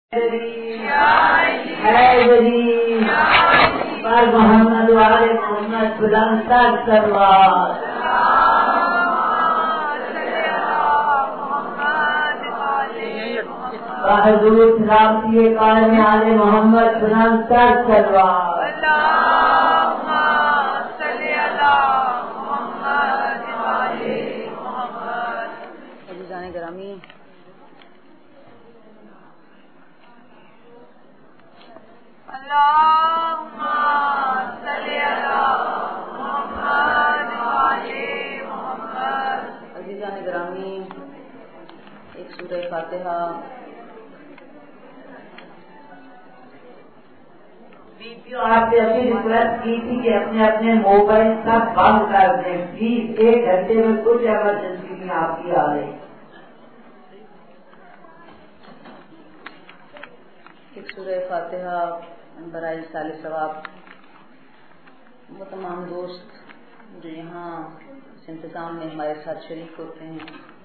پر محمد والے محمد بلند تر سروار حضور سلامتی قائم والے محمد بلند تر سروار عزیزان گرامی، عزیزان گرامی، ایک سورہ فاتحہ بیچو آپ سے ابھی ریکویسٹ کی تھی کہ اپنے اپنے موبائل سب بند کر دیں پلیز، 1 گھنٹے میں کچھ ایمرجنسی نہیں آپ کی آ رہی۔ ایک سورہ فاتحہ برائے سال ثواب وہ تمام دوست جو یہاں اس انتظام میں ہمارے ساتھ شریک ہوتے ہیں،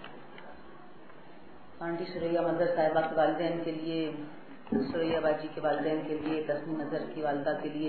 آنٹی سریا مدر صاحبہ کے والدین کے لیے، سریا باجی کے والدین کے لیے، تسنیم نظر کی والدہ کے لیے،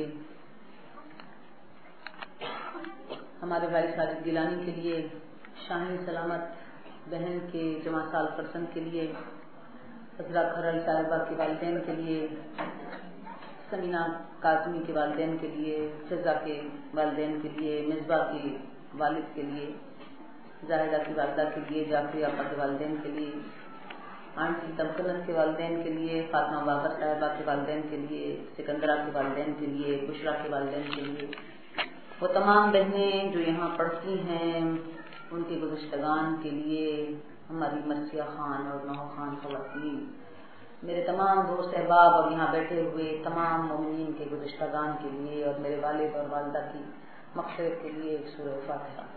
ہمارے بھائی ساجد گیلانی کے لیے، شاہین سلامت بہن کے جمع سال پرسن کے لیے، فضلہ کھرل صاحبہ کے والدین کے لیے، سمینہ کاظمی کے والدین کے لیے، فضا کے والدین کے لیے، مصباح کے والد کے لیے، زاہدہ کی والدہ کے لیے، جعفری آپا کے والدین کے لیے، آنٹی تمکنت کے والدین کے لیے، فاطمہ بابر صاحبہ کے والدین کے لیے، سکندرہ کے والدین کے لیے، بشرا کے والدین کے لیے، وہ تمام بہنیں جو یہاں پڑھتی ہیں ان کے گزشتگان کے لیے، ہماری مرثیہ خان اور نوح خان خواتین، میرے تمام دوست احباب اور یہاں بیٹھے ہوئے تمام مومنین کے گزشتگان کے لیے، اور میرے والد اور والدہ کی مغفرت کے لیے ایک سورہ فاتحہ۔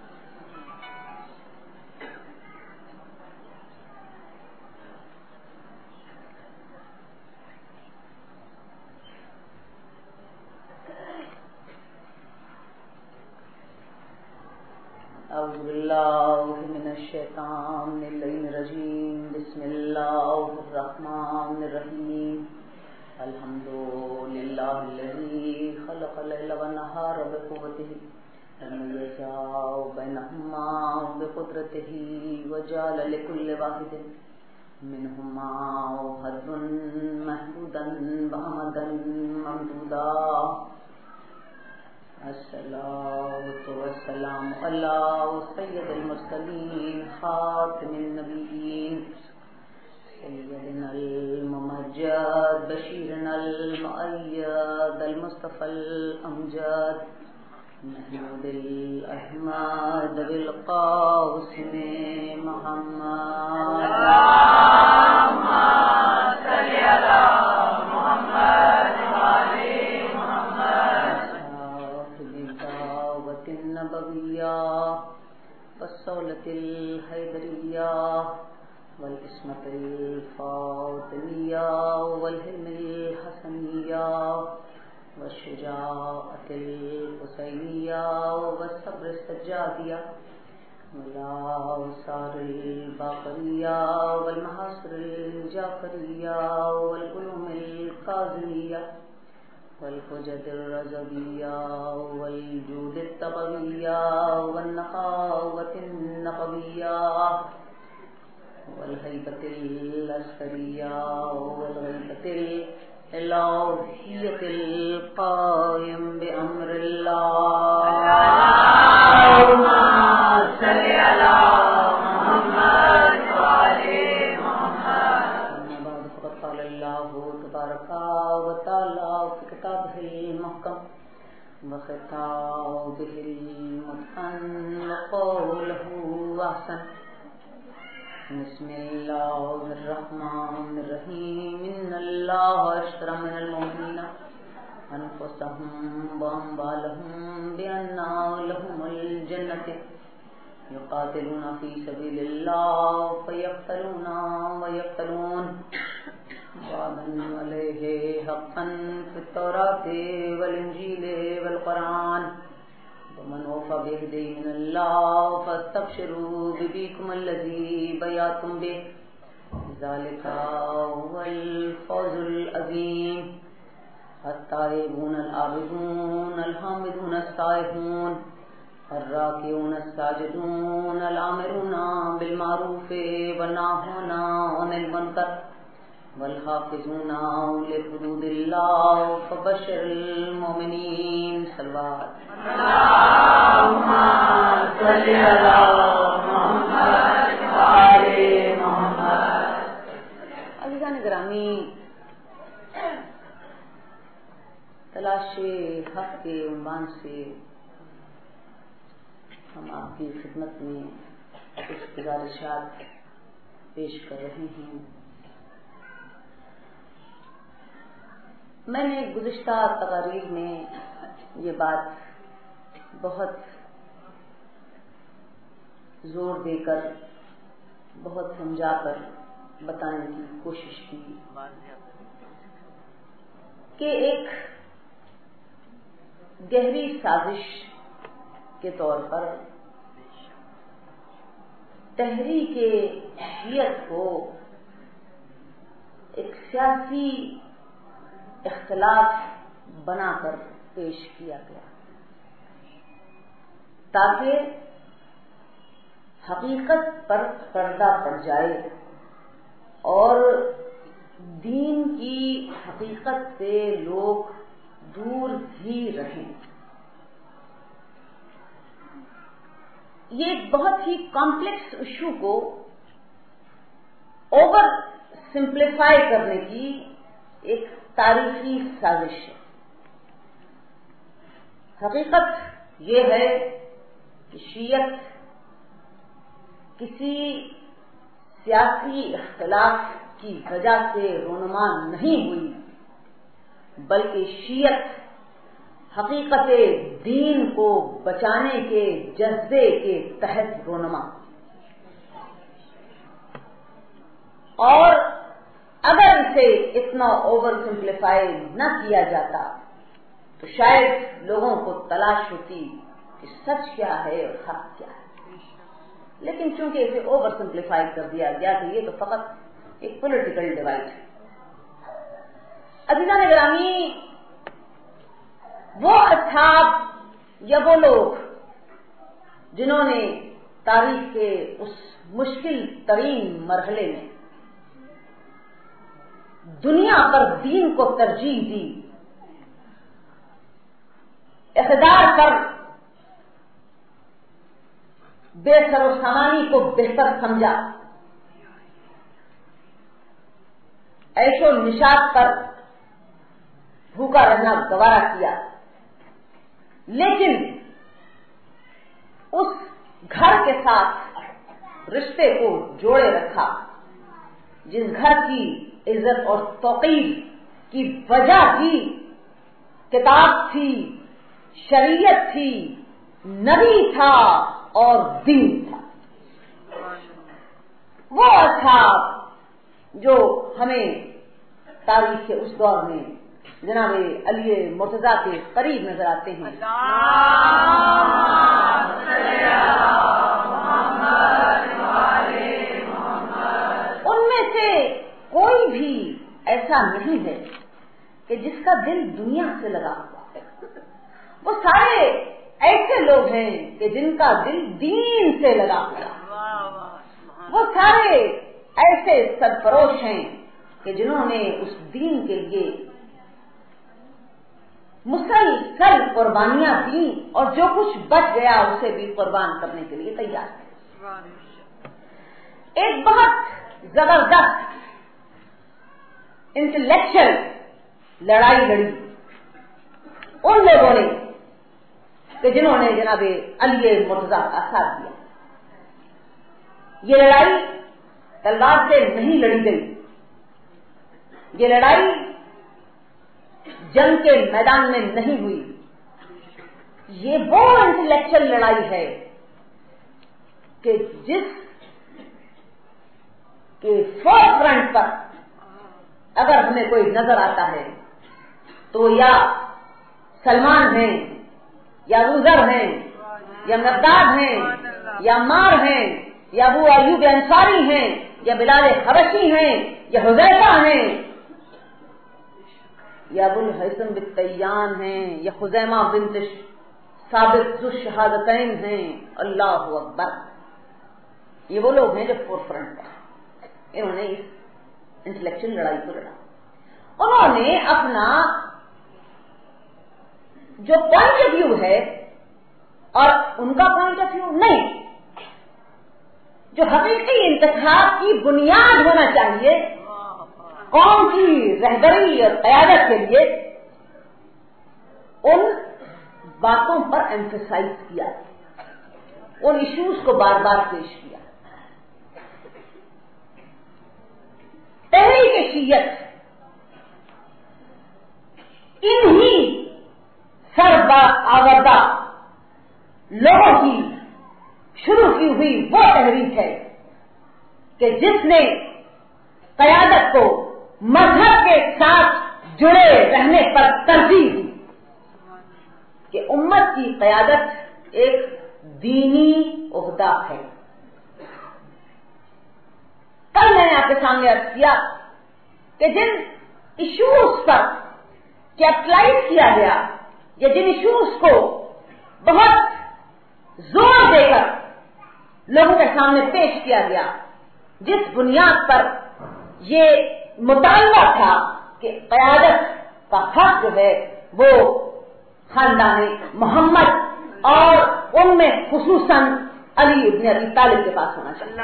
اعوذ باللہ من الشیطان الرجیم، بسم اللہ الرحمن الرحیم، الحمد للہ الذی خلق اللیل والنہار بقوتہ یزاء بینہما بقدرتہ وجعل لکل واحد منہما حظ محدودا وامدا ممدودا، الصلاۃ والسلام علی سید المرسلین خاتم النبیین سیدنا الممجد بشیرنا المؤید المصطفى الامجد محمود الاحمد بالقاسم محمد، اللهم صل علی محمد وعلی محمد، صاحب النبویہ والصولة الحیدریہ والعصمة الفاطمیہ والحلم الحسنیہ والشجاعة الحسینیہ والصبر السجادیہ والآثار الباقریہ والمحاصر الجعفریہ والعلوم الکاظمیہ والحجج الرضویہ والجود الطبویہ والنقاوة النقویہ والہیبۃ العسکریہ والغیبۃ الالوہیۃ القائم بامر اللہ، اللہم صل علی محمد وعلی محمد۔ اما بعد فقد قال اللہ تبارک وتعالی فی کتابہ المحکم وخطابہ المتقن وقولہ احسن، بسم اللہ الرحمن الرحیم، ان اللہ اشتری من المؤمنین انفسهم واموالهم بان لهم الجنۃ یقاتلون فی سبیل اللہ فیقتلون ویقتلون وعدا علیہ حقا فی التوراۃ والانجیل والقرآن، ومن اوفى بعهده من الله فاستبشروا ببيعكم الذي بيعتم به، ذالک هو الفوز العظیم التائبون العابدون الحامدون السائحون الراکعون الساجدون الآمرون بالمعروف والناہون عن المنکر والحافظون لحدود اللہ فبشر المؤمنین صلوات اللہم صلی علی محمد وآل محمد. عزیزان گرامی، تلاش حق کے عنوان سے ہم آپ کی خدمت میں کچھ گزارشات پیش کر رہے ہیں. میں نے گزشتہ تقاریر میں یہ بات بہت زور دے کر، بہت سمجھا کر بتانے کی کوشش کی کہ ایک گہری سازش کے طور پر تحریک شیعت کو ایک سیاسی اختلاف بنا کر پیش کیا گیا تاکہ حقیقت پر پردہ پڑ جائے اور دین کی حقیقت سے لوگ دور ہی رہیں. یہ ایک بہت ہی کمپلیکس ایشو کو اوور سمپلیفائی کرنے کی ایک تاریخی سازش ہے. حقیقت یہ ہے کہ شیعت کسی سیاسی اختلاف کی وجہ سے رونما نہیں ہوئی، بلکہ شیعت حقیقت دین کو بچانے کے جذبے کے تحت رونما. اور اگر اسے اتنا اوور سمپلیفائی نہ کیا جاتا تو شاید لوگوں کو تلاش ہوتی کہ سچ کیا ہے اور حق کیا ہے. لیکن چونکہ اسے اوور سمپلیفائی کر دیا گیا کہ یہ تو فقط ایک پولیٹیکل ڈیوائڈ ہے. عزیزان گرامی، وہ اصحاب یا وہ لوگ جنہوں نے تاریخ کے اس مشکل ترین مرحلے میں دنیا پر دین کو ترجیح دی، اقتدار پر بے سر و سامانی کو بہتر سمجھا، عیش و نشاط پر بھوکا رہنا گوارا کیا، لیکن اس گھر کے ساتھ رشتے کو جوڑے رکھا جس گھر کی عزت اور توقیر کی وجہ تھی کتاب تھی، شریعت تھی، نبی تھا اور دین تھا. وہ اصحاب جو ہمیں تاریخ کے اس دور میں جناب علی مرتضیٰ کے قریب نظر آتے ہیں. ان میں سے کوئی بھی ایسا نہیں ہے کہ جس کا دل دنیا سے لگا ہوا ہے. وہ سارے ایسے لوگ ہیں کہ جن کا دل دین سے لگا ہوا. وہ سارے ایسے سرفروش ہیں کہ جنہوں نے اس دین کے لیے مسلسل قربانیاں دی اور جو کچھ بچ گیا اسے بھی قربان کرنے کے لیے تیار ہے. ایک بہت زبردست انٹلیکچوئل لڑائی لڑی ان لوگوں نے کہ جنہوں نے جناب علی مرتضیٰ کا ساتھ دیا. یہ لڑائی تلوار سے نہیں لڑی گئی، یہ لڑائی جنگ کے میدان میں نہیں ہوئی. یہ وہ انٹلیکچوئل لڑائی ہے کہ جس کے فور فرنٹ پر اگر ہمیں کوئی نظر آتا ہے تو یا سلمان ہیں یا روزر ہیں یا مقداد ہیں یا مار ہیں یا ابو ایوب انصاری ہیں یا بلال حبشی ہیں یا حذیفہ ہیں یا ابو الحسن بالتیان ہیں یا خزیمہ بنت ثابت ذو الشہادتین ہیں. اللہ اکبر. یہ وہ لوگ ہیں جو فور فرنٹ پر انہوں نے اس انٹلیکچوئل لڑائی کو لڑا. انہوں نے اپنا جو پوائنٹ آف ویو ہے اور ان کا پوائنٹ آف ویو نہیں، جو حقیقی انتخاب کی بنیاد ہونا چاہیے قوم کی رہبری اور قیادت کے لیے، ان باتوں پر ایمفسائز کیا، ان ایشوز کو بار بار پیش کیا. تحریک شیعت انہی سربا آوردہ لوگوں کی شروع کی ہوئی وہ تحریک ہے کہ جس نے قیادت کو مذہب کے ساتھ جڑے رہنے پر ترجیح دی کہ امت کی قیادت ایک دینی عہدہ ہے. کل میں نے آپ کے سامنے عرض کیا کہ جن ایشوز پر کیپٹلائز کیا گیا یا جن ایشوز کو بہت زور دے کر لوگوں کے سامنے پیش کیا گیا، جس بنیاد پر یہ مطالبہ تھا کہ قیادت کا حق جو ہے وہ خاندان محمد اور ان میں خصوصاً علی ابن ابی طالب کے پاس ہونا چاہیے.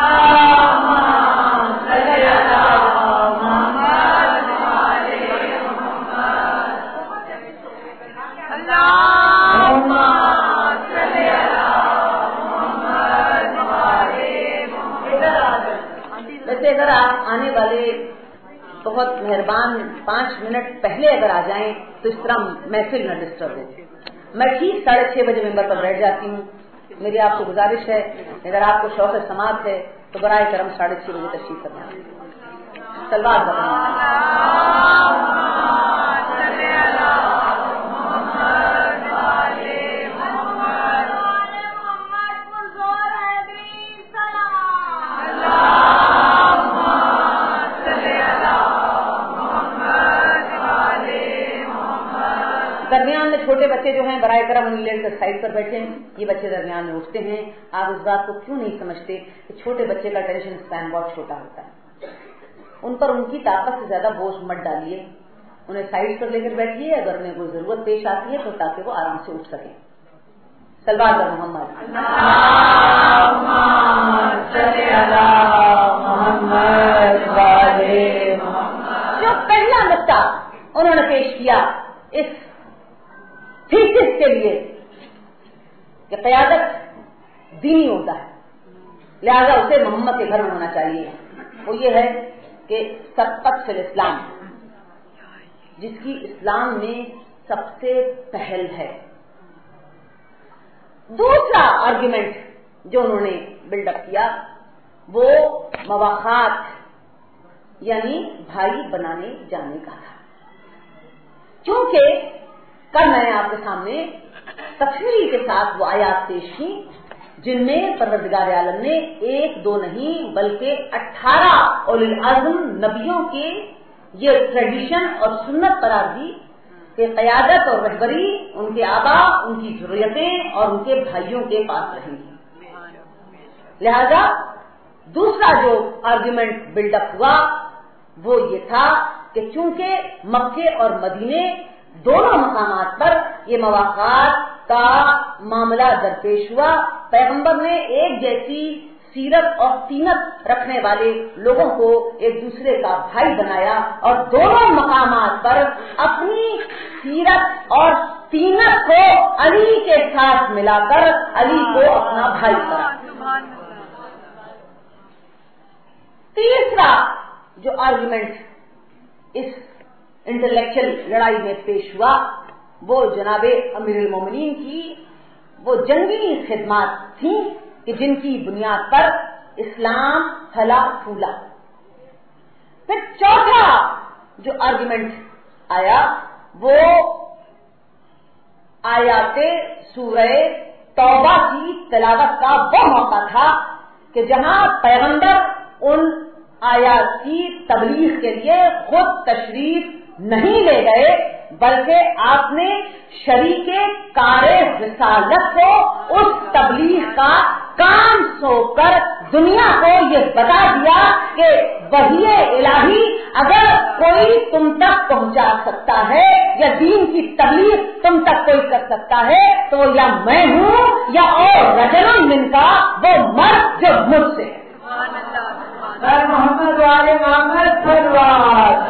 ویسے اگر آپ آنے والے بہت مہربان 5 منٹ پہلے اگر آ جائیں تو اس طرح محفل نہ ڈسٹرب ہو. میں ٹھیک 6:30 بجے ممبر پر بیٹھ جاتی ہوں. میری آپ کو گزارش ہے اگر آپ کو شوق سماعت ہے تو برائے کرم 6:30 بجے تشریف فرمائیں. سلوات درمیان میں چھوٹے بچے جو ہیں برائے کرم انہیں لے کر سائڈ پر بیٹھے ہیں. یہ بچے درمیان میں اٹھتے ہیں. آپ اس بات کو کیوں نہیں سمجھتے کہ چھوٹے بچے کا اٹینشن اسپین بہت چھوٹا ہوتا ہے. ان پر ان کی طاقت سے زیادہ بوجھ مت ڈالیے. انہیں سائڈ پر لے کر بیٹھیے. اگر انہیں کوئی ضرورت پیش آتی ہے تو تاکہ وہ آرام سے اٹھ سکیں. سلوات محمد. جو پہلا نقطہ انہوں نے پیش کیا اس تھیسس کے لیے کہ قیادت دینی ہوتا ہے لہذا اسے محمد کے گھر میں ہونا چاہیے، وہ یہ ہے کہ سبقت فی الاسلام، جس کی اسلام میں سب سے پہل ہے. دوسرا آرگیومنٹ جو انہوں نے بلڈ اپ کیا وہ مواخات یعنی بھائی بنانے جانے کا تھا. کیونکہ کل میں نے آپ کے سامنے تفصیل کے ساتھ وہ آیات پیش کی جن میں پروردگار عالم نے 1 2 نہیں بلکہ 18 اولو العزم نبیوں کے یہ ٹریڈیشن اور سنت قرار دی کہ قیادت اور رہبری ان کے آبا، ان کی ضروریتیں اور ان کے بھائیوں کے پاس رہیں گی. لہذا دوسرا جو آرگیومنٹ بلڈ اپ ہوا وہ یہ تھا کہ چونکہ مکے اور مدینے دونوں مقامات پر یہ مواقعات کا معاملہ درپیش ہوا، پیغمبر نے ایک جیسی سیرت اور تینت رکھنے والے لوگوں کو ایک دوسرے کا بھائی بنایا اور دونوں مقامات پر اپنی سیرت اور تینت کو علی کے ساتھ ملا کر علی کو اپنا بھائی بنا. تیسرا جو آرگومنٹ اس انٹلیکچل لڑائی میں پیش ہوا وہ جناب امیر المومنین کی وہ جنگی خدمات تھیں کہ جن کی بنیاد پر اسلام پھلا پھولا. پھر چوتھا جو آرگومنٹ آیا وہ آیات سورہ توبہ کی تلاوت کا وہ موقع تھا کہ جہاں پیغمبر ان آیات کی تبلیغ کے لیے خود تشریف نہیں لے گئے، بلکہ آپ نے شریک کار رسالت کو اس تبلیغ کا کام سونپ کر دنیا کو یہ بتا دیا کہ وحی الہی اگر کوئی تم تک پہنچا سکتا ہے یا دین کی تبلیغ تم تک کوئی کر سکتا ہے تو یا میں ہوں یا اور رجل من کا وہ مرد جو مجھ سے محمد والے محمد سروار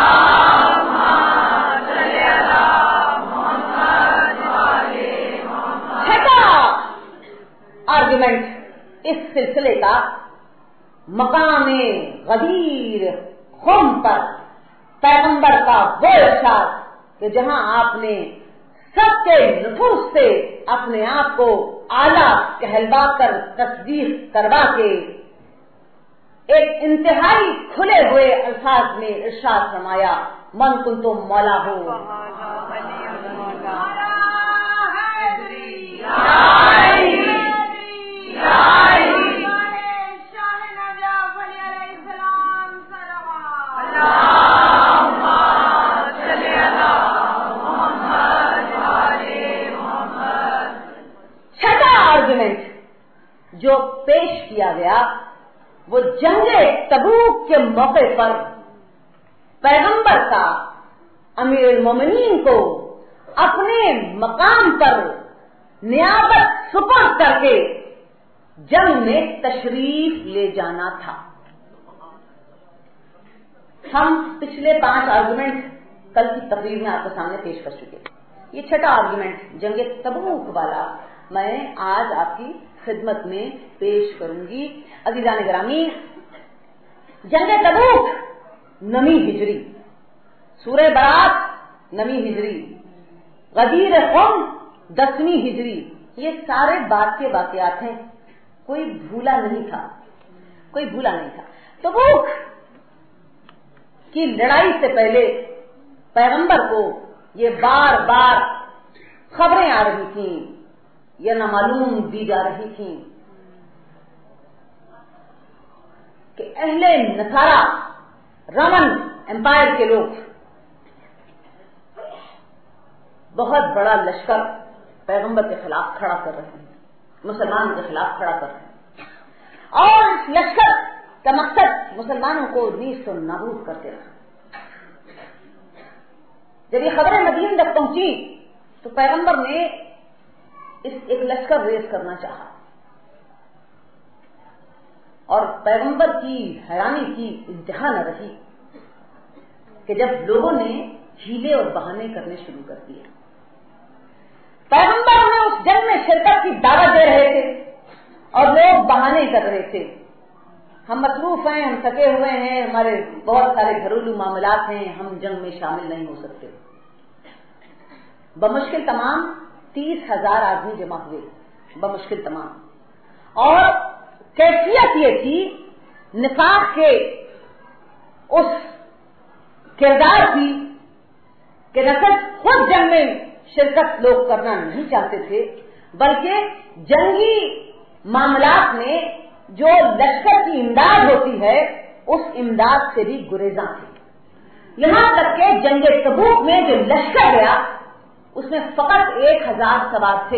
آرگومنٹ اس سلسلے کا مقام غدیر خم پر پیغمبر کا وہ ارشاد کہ جہاں آپ نے سب کے نفوس سے اپنے آپ کو اعلیٰ کہلوا کر تصدیق کروا کے ایک انتہائی کھلے ہوئے الفاظ میں ارشاد فرمایا من کنتم مولا ہو چھٹا آرگومنٹ جو پیش کیا گیا وہ جنگ تبوک کے موقع پر پیغمبر کا امیر المومنین کو اپنے مقام پر نیابت سپرد کر کے جنگ میں تشریف لے جانا تھا. ہم پچھلے 5 آرگومنٹ کل کی تقریر میں آپ کے سامنے پیش کر چکے. یہ چھٹا آرگومنٹ جنگ تبوک والا میں آج آپ کی خدمت میں پیش کروں گی. عزیزان گرامی، جنگ تبوک 9 ہجری، سورہ برات 9 ہجری، غدیر قوم 10 ہجری، یہ سارے بعد کے واقعات ہیں. کوئی بھولا نہیں تھا. تبوک کی لڑائی سے پہلے پیغمبر کو یہ بار بار خبریں آ رہی تھیں، یہ نامعلوم دی جا رہی تھیں کہ اہل نصارا رومن امپائر کے لوگ بہت بڑا لشکر پیغمبر کے خلاف کھڑا کر رہے ہیں، مسلمانوں کے خلاف کھڑا کر رہے ہیں، اور اس لشکر کا مقصد مسلمانوں کو نیست و نابود کرتے رہا. جب یہ خبریں مدینے تک پہنچی تو پیغمبر نے ایک لشکر ریز کرنا چاہا، اور پیغمبر کی حیرانی کی انتہا نہ رہی کہ جب لوگوں نے ہیلے اور بہانے کرنے شروع کر دیے. پیغمبر نے اس جنگ میں شرکت کی دعوت دے رہے تھے اور لوگ بہانے کر رہے تھے، ہم مصروف ہیں، ہم تھکے ہوئے ہیں، ہمارے بہت سارے گھریلو معاملات ہیں، ہم جنگ میں شامل نہیں ہو سکتے. بمشکل تمام 30,000 آدمی جمع ہوئے، بمشکل تمام. اور کیفیت یہ تھی نفاق کے اس کردار کی کہ نہ صرف خود جنگ میں شرکت لوگ کرنا نہیں چاہتے تھے، بلکہ جنگی معاملات میں جو لشکر کی امداد ہوتی ہے اس امداد سے بھی گریزاں تھے. یہاں تک کہ جنگ تبوک میں جو لشکر گیا اس میں فقط 1,000 سوار تھے،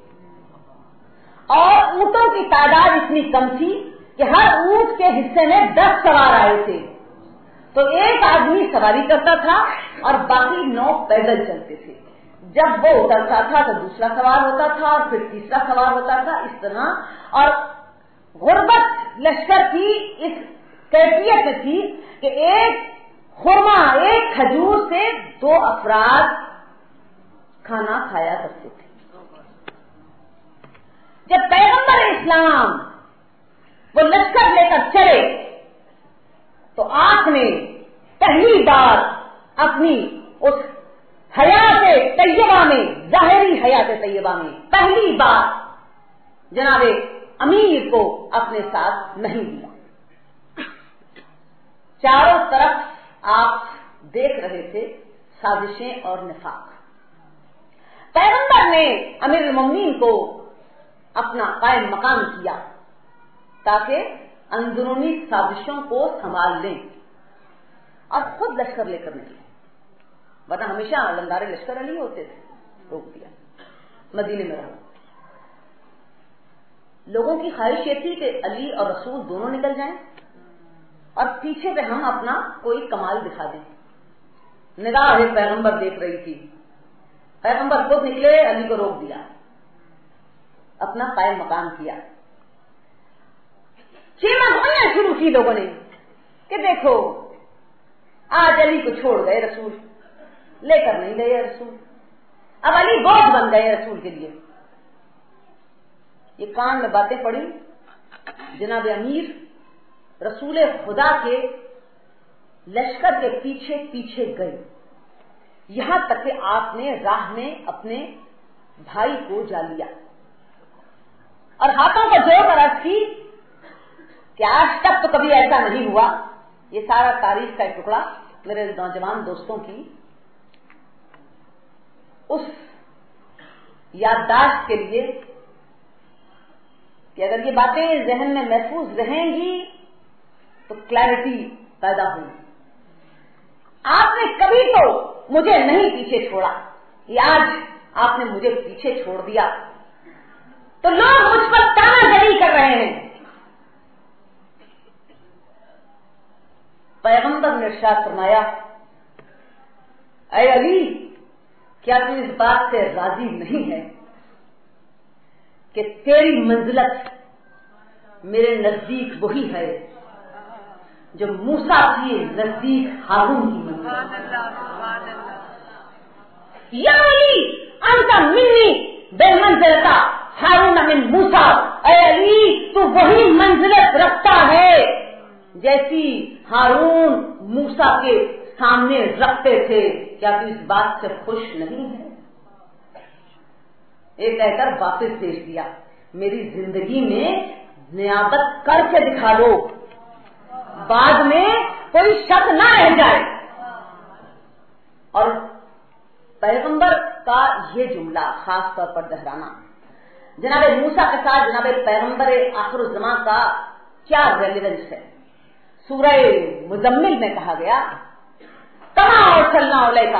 اور اونٹوں کی تعداد اتنی کم تھی کہ ہر اونٹ کے حصے میں 10 سوار آئے تھے. تو ایک آدمی سواری کرتا تھا اور باقی 9 پیدل چلتے تھے. جب وہ اترتا تھا تو دوسرا سوار ہوتا تھا اور پھر تیسرا سوار ہوتا تھا، اس طرح. اور غربت لشکر کی اس کیفیت میں تھی کہ ایک خرما، ایک کھجور سے 2 افراد کھانا کھایا کرتے تھے. جب پیغمبر اسلام وہ لشکر لے کر چلے تو آپ نے پہلی بار اپنی اس حیات طیبہ میں، ظاہری حیات طیبہ میں پہلی بار جناب امیر کو اپنے ساتھ نہیں لیا. چاروں طرف آپ دیکھ رہے تھے سازشیں اور نفاق. پیغمبر نے امیر المومنین کو اپنا قائم مقام کیا تاکہ اندرونی سازشوں کو سنبھال لیں اور خود لشکر لے کر نکلیں، ورنہ ہمیشہ علمدار لشکر علی ہوتے تھے. روک دیا، مدینے میں رہو. لوگوں کی خواہش یہ تھی کہ علی اور رسول دونوں نکل جائیں اور پیچھے پہ ہم اپنا کوئی کمال دکھا دیں. نگاہ پیغمبر دیکھ رہی تھی، پیغمبر خود نکلے، علی کو روک دیا، اپنا قائم مقام کیا. چیمہ ہونا شروع کی لوگوں نے کہ دیکھو آج علی کو چھوڑ گئے رسول، لے کر نہیں گئے رسول، اب علی بوجھ بن گئے رسول کے لیے. یہ کان میں باتیں پڑی. جناب امیر رسول خدا کے لشکر کے پیچھے پیچھے گئے، یہاں تک کہ آپ نے راہ میں اپنے بھائی کو جا لیا اور ہاتھوں کو جوڑ کر عرض کی کہ آج تک تو کبھی ایسا نہیں ہوا. یہ سارا تاریخ کا ایک ٹکڑا میرے نوجوان دوستوں کی اس یادداشت کے لیے کہ اگر یہ باتیں ذہن میں محفوظ رہیں گی تو کلیئرٹی پیدا ہوگی. آپ نے کبھی تو مجھے نہیں پیچھے چھوڑا، یہ آج آپ نے مجھے پیچھے چھوڑ دیا تو لوگ مجھ پر تانا زنی کر رہے ہیں. پیغمبر نے ارشاد فرمایا، اے علی کیا تو اس بات سے راضی نہیں ہے کہ تیری منزلت میرے نزدیک وہی ہے جو موسیٰ کے نزدیک ہارون کی منزلت. یا علی انت منی بمنزلت ہارون من موسیٰ، اے علی تو وہی منزلت رکھتا ہے جیسی ہارون موسیٰ کے سامنے رکھتے تھے. کیا تو اس بات سے خوش نہیں ہے؟ ایک کہہ کر واپس بھیج دیا. میری زندگی میں نیابت کر کے دکھا دو، بعد میں کوئی شک نہ رہ جائے. اور پیغمبر کا یہ جملہ خاص طور پر دہرانا، جناب موسیٰ کے ساتھ جناب پیغمبر آخر الزمان کا کیا ریلیونس ہے. سورہ مزمل میں کہا گیا کما ارسلنا الیک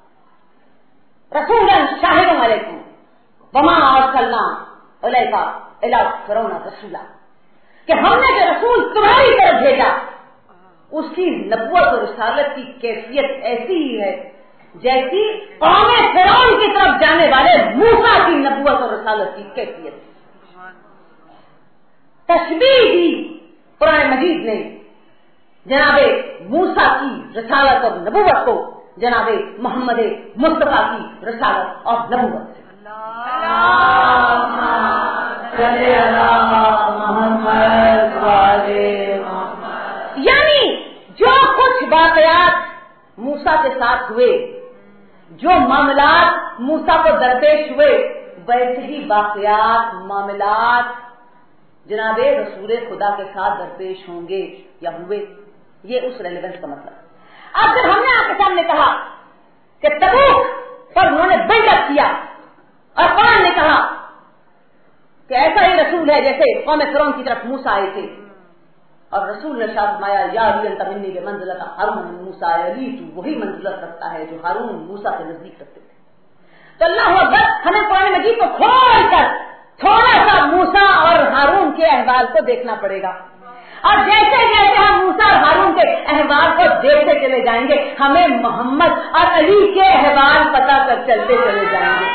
رسولا شاہدا علیکم وما ارسلنا الیک الا فرعون رسولا، کہ ہم نے جو رسول تمہاری طرف بھیجا اس کی نبوت اور رسالت کی کیفیت ایسی ہی ہے جیسی قوم فرعون کی طرف جانے والے موسیٰ کی نبوت اور رسالت کی کیفیت. تشبیہ دی قرآن مجید نے جناب موسیٰ کی رسالت اور نبوت کو جناب محمد مصطفیٰ کی رسالت اور نبوت سے. یعنی جو کچھ واقعات موسیٰ کے ساتھ ہوئے، جو معاملات موسیٰ کو درپیش ہوئے، ویسے ہی واقعات معاملات جناب رسول خدا کے ساتھ درپیش ہوں گے یا ہوئے. یہ اس ریلیونس کا مطلب. اب جب ہم نے آپ کے سامنے کہا کہ تبوک پر انہوں نے بلڈ اپ کیا اور قرآن نے کہا کہ ایسا ہی رسول ہے جیسے قوم فرعون کی طرف موسیٰ آئے تھے، اور رسول نے ارشاد فرمایا یا علی انت منی بمنزلۃ ہارون من موسیٰ، علی تو وہی منزلت رکھتا ہے جو ہارون موسیٰ کے نزدیک رکھتے تھے. تو اللہ اکبر، ہمیں قرآن مجید کو کھول کر تھوڑا سا موسیٰ اور ہارون کے احوال کو دیکھنا پڑے گا، اور جیسے جیسے ہم موسیٰ اور ہارون کے احوال کو دیکھتے چلے جائیں گے ہمیں محمد اور علی کے احوال پتہ کر چلتے چلے جائیں گے.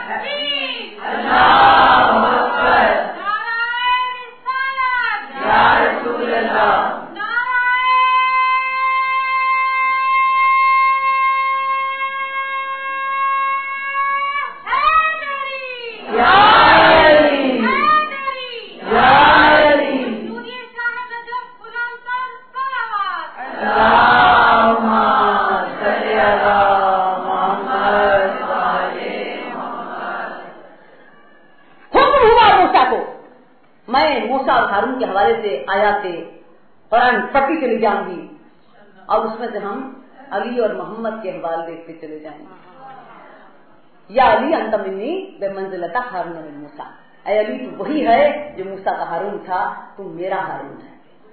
ہارون کے حوالے سے آیات قرآن پڑھتی چلی جاؤں گی اور اس میں سے ہم علی اور محمد کے احوال دیکھتے چلے جائیں گے. یا علی انت منی بمنزلۃ ہارون من موسیٰ، اے علی تو وہی ہے جو موسیٰ کا ہارون تھا، تو میرا ہارون ہے.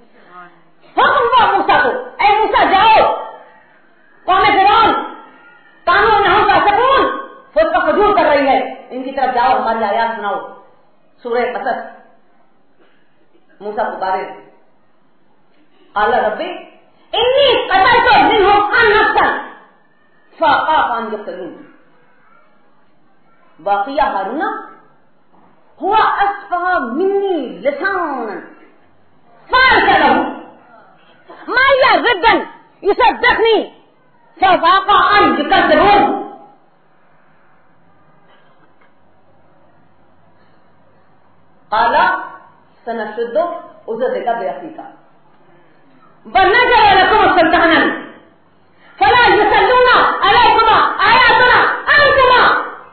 حکم ہوا موسیٰ کو، اے موسیٰ جاؤ قوم فرعون قانون نہ کا سکون خود کا فجور کر رہی ہے، ان کی طرف جاؤ، ہماری آیات سناؤ۔ سورہ قصص موسیٰ پکارے، قال رب انی قتلت منهم نفسا فاخاف ان یقتلون۔ واقعہ ہارون ہوا افصح منی لسانا فارسله معي ضدا يصدقني فاخاف ان يكذبون۔ قال سنشد عضدك بأخيك ونجعل لكم سلطانا فلا يصلون عليكما آياتنا أنتما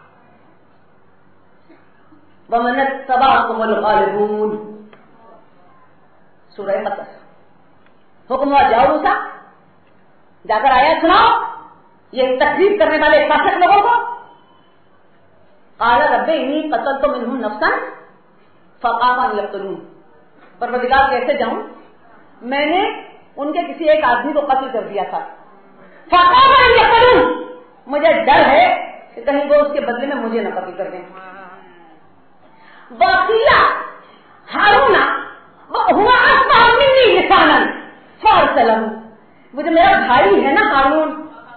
ومن اتبعكم الغالبون۔ سورہ قصص۔ حکم ہوا جاؤ موسیٰ، جا کر آیات سناؤ یہ تکذیب کرنے والے فاسق لوگوں کو۔ قال رب انی قتلت منهم نفسا فخاف ان یقتلون۔ پروردگار کیسے جاؤں، میں نے ان کے کسی ایک آدمی کو قتل کر دیا تھا، فخاف ان یقتلون، مجھے ڈر ہے کہ کہیں وہ اس کے بدلے میں مجھے نہ قتل کر دیں۔ واقعہ ہارون ہوا افصح منی لسانا فارسله، وہ جو میرا بھائی ہے نا ہارون،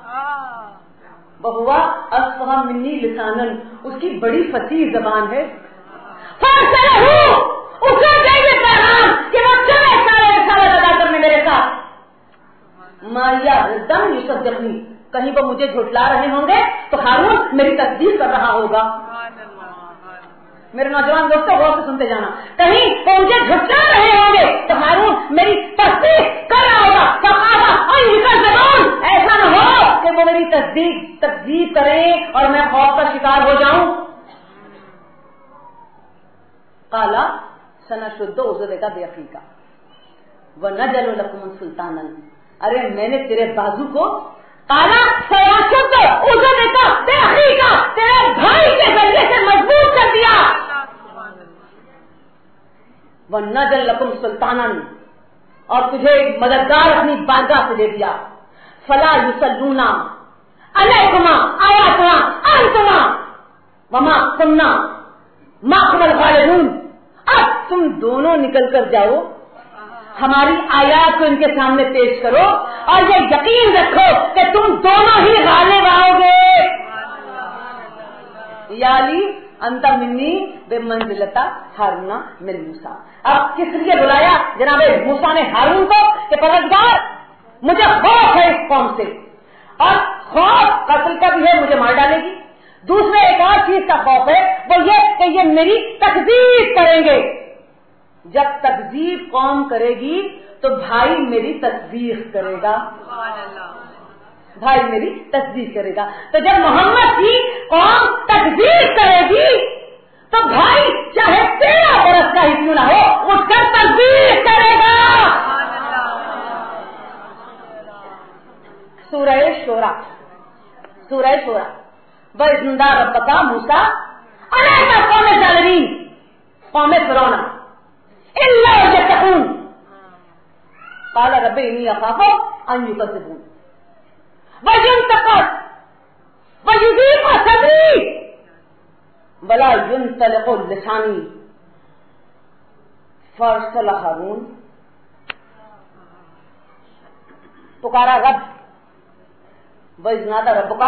وہ ہوا افصح منی لسانا، اس کی بڑی فصیح زبان ہے۔ فارسله، اس کو دے دے پیغام کہ وہ چلے سارے رسالت ادا کرنے میرے ساتھ۔ مایا دم یصدقنی، کہیں وہ مجھے جھٹلا رہے ہوں گے تو ہارون میری تصدیق کر رہا ہوگا۔ میرے نوجوان دوستوں غور سے سنتے جانا، کہیں وہ مجھے جھٹلا رہے ہوں گے تو ہارون میری تصدیق کر رہا ہوگا۔ فخاف ان یکذبون، ایسا نہ ہو کہ وہ میری تکذیب کریں اور میں خوف کا شکار ہو جاؤں۔ قال سنشد عضدك بأخيك ونجعل لكم سلطانا، ارے میں نے تیرے بازو کو قال سنشد عضدك بأخيك، تیرے بھائی کے ذریعے سے مضبوط کر دیا۔ ونجعل لكم سلطانا، اور تجھے ایک مددگار اپنی بارگاہ سے دے دیا۔ فلا يصلون عليكما آياتنا أنتما وما كنا معكم الغالبون۔ اب تم دونوں نکل کر جاؤ، ہماری آیات کو ان کے سامنے پیش کرو اور یہ یقین رکھو کہ تم دونوں ہی غالب آؤ گے۔ یا علی انت منی بمنزلتا ہارون من موسیٰ۔ اب کس لیے بلایا جناب موسیٰ نے ہارون کو کہ پروردگار مجھے خوف ہے اس قوم سے، اور خوف قتل کا بھی ہے، مجھے مار ڈالے گی۔ دوسرے ایک اور چیز کا خوف ہے، وہ یہ کہ یہ میری تکذیب کریں گے۔ جب تکذیب قوم کرے گی تو بھائی میری تصدیق کرے گا، بھائی میری تصدیق کرے گا۔ تو جب محمد کی قوم تکذیب کرے گی تو بھائی چاہے 13 برس کا ہی کیوں نہ ہو اس کا تصدیق کرے گا۔ سورہ شورى، سورہ شورى، وَإِذْ نَادَىٰ رَبُّكَ مُوسَىٰ أَنْ أَتَىٰ قَوْمَ الظَّالِمِينَ، قوم فرعون إِلَّا يَتَّقُونَ، قَالَ رَبِّ إِنِّي أَخَافُ أَن يُكَذِّبُونِ وَيُنْتَقِصُ وَيُضِيقُ صَدْرِي وَلَا يَنطَلِقُ لِسَانِي فَأَرْسَلَ هَارُونَ۔ پکارا رب، وَإِذْ نَادَىٰ رَبُّكَ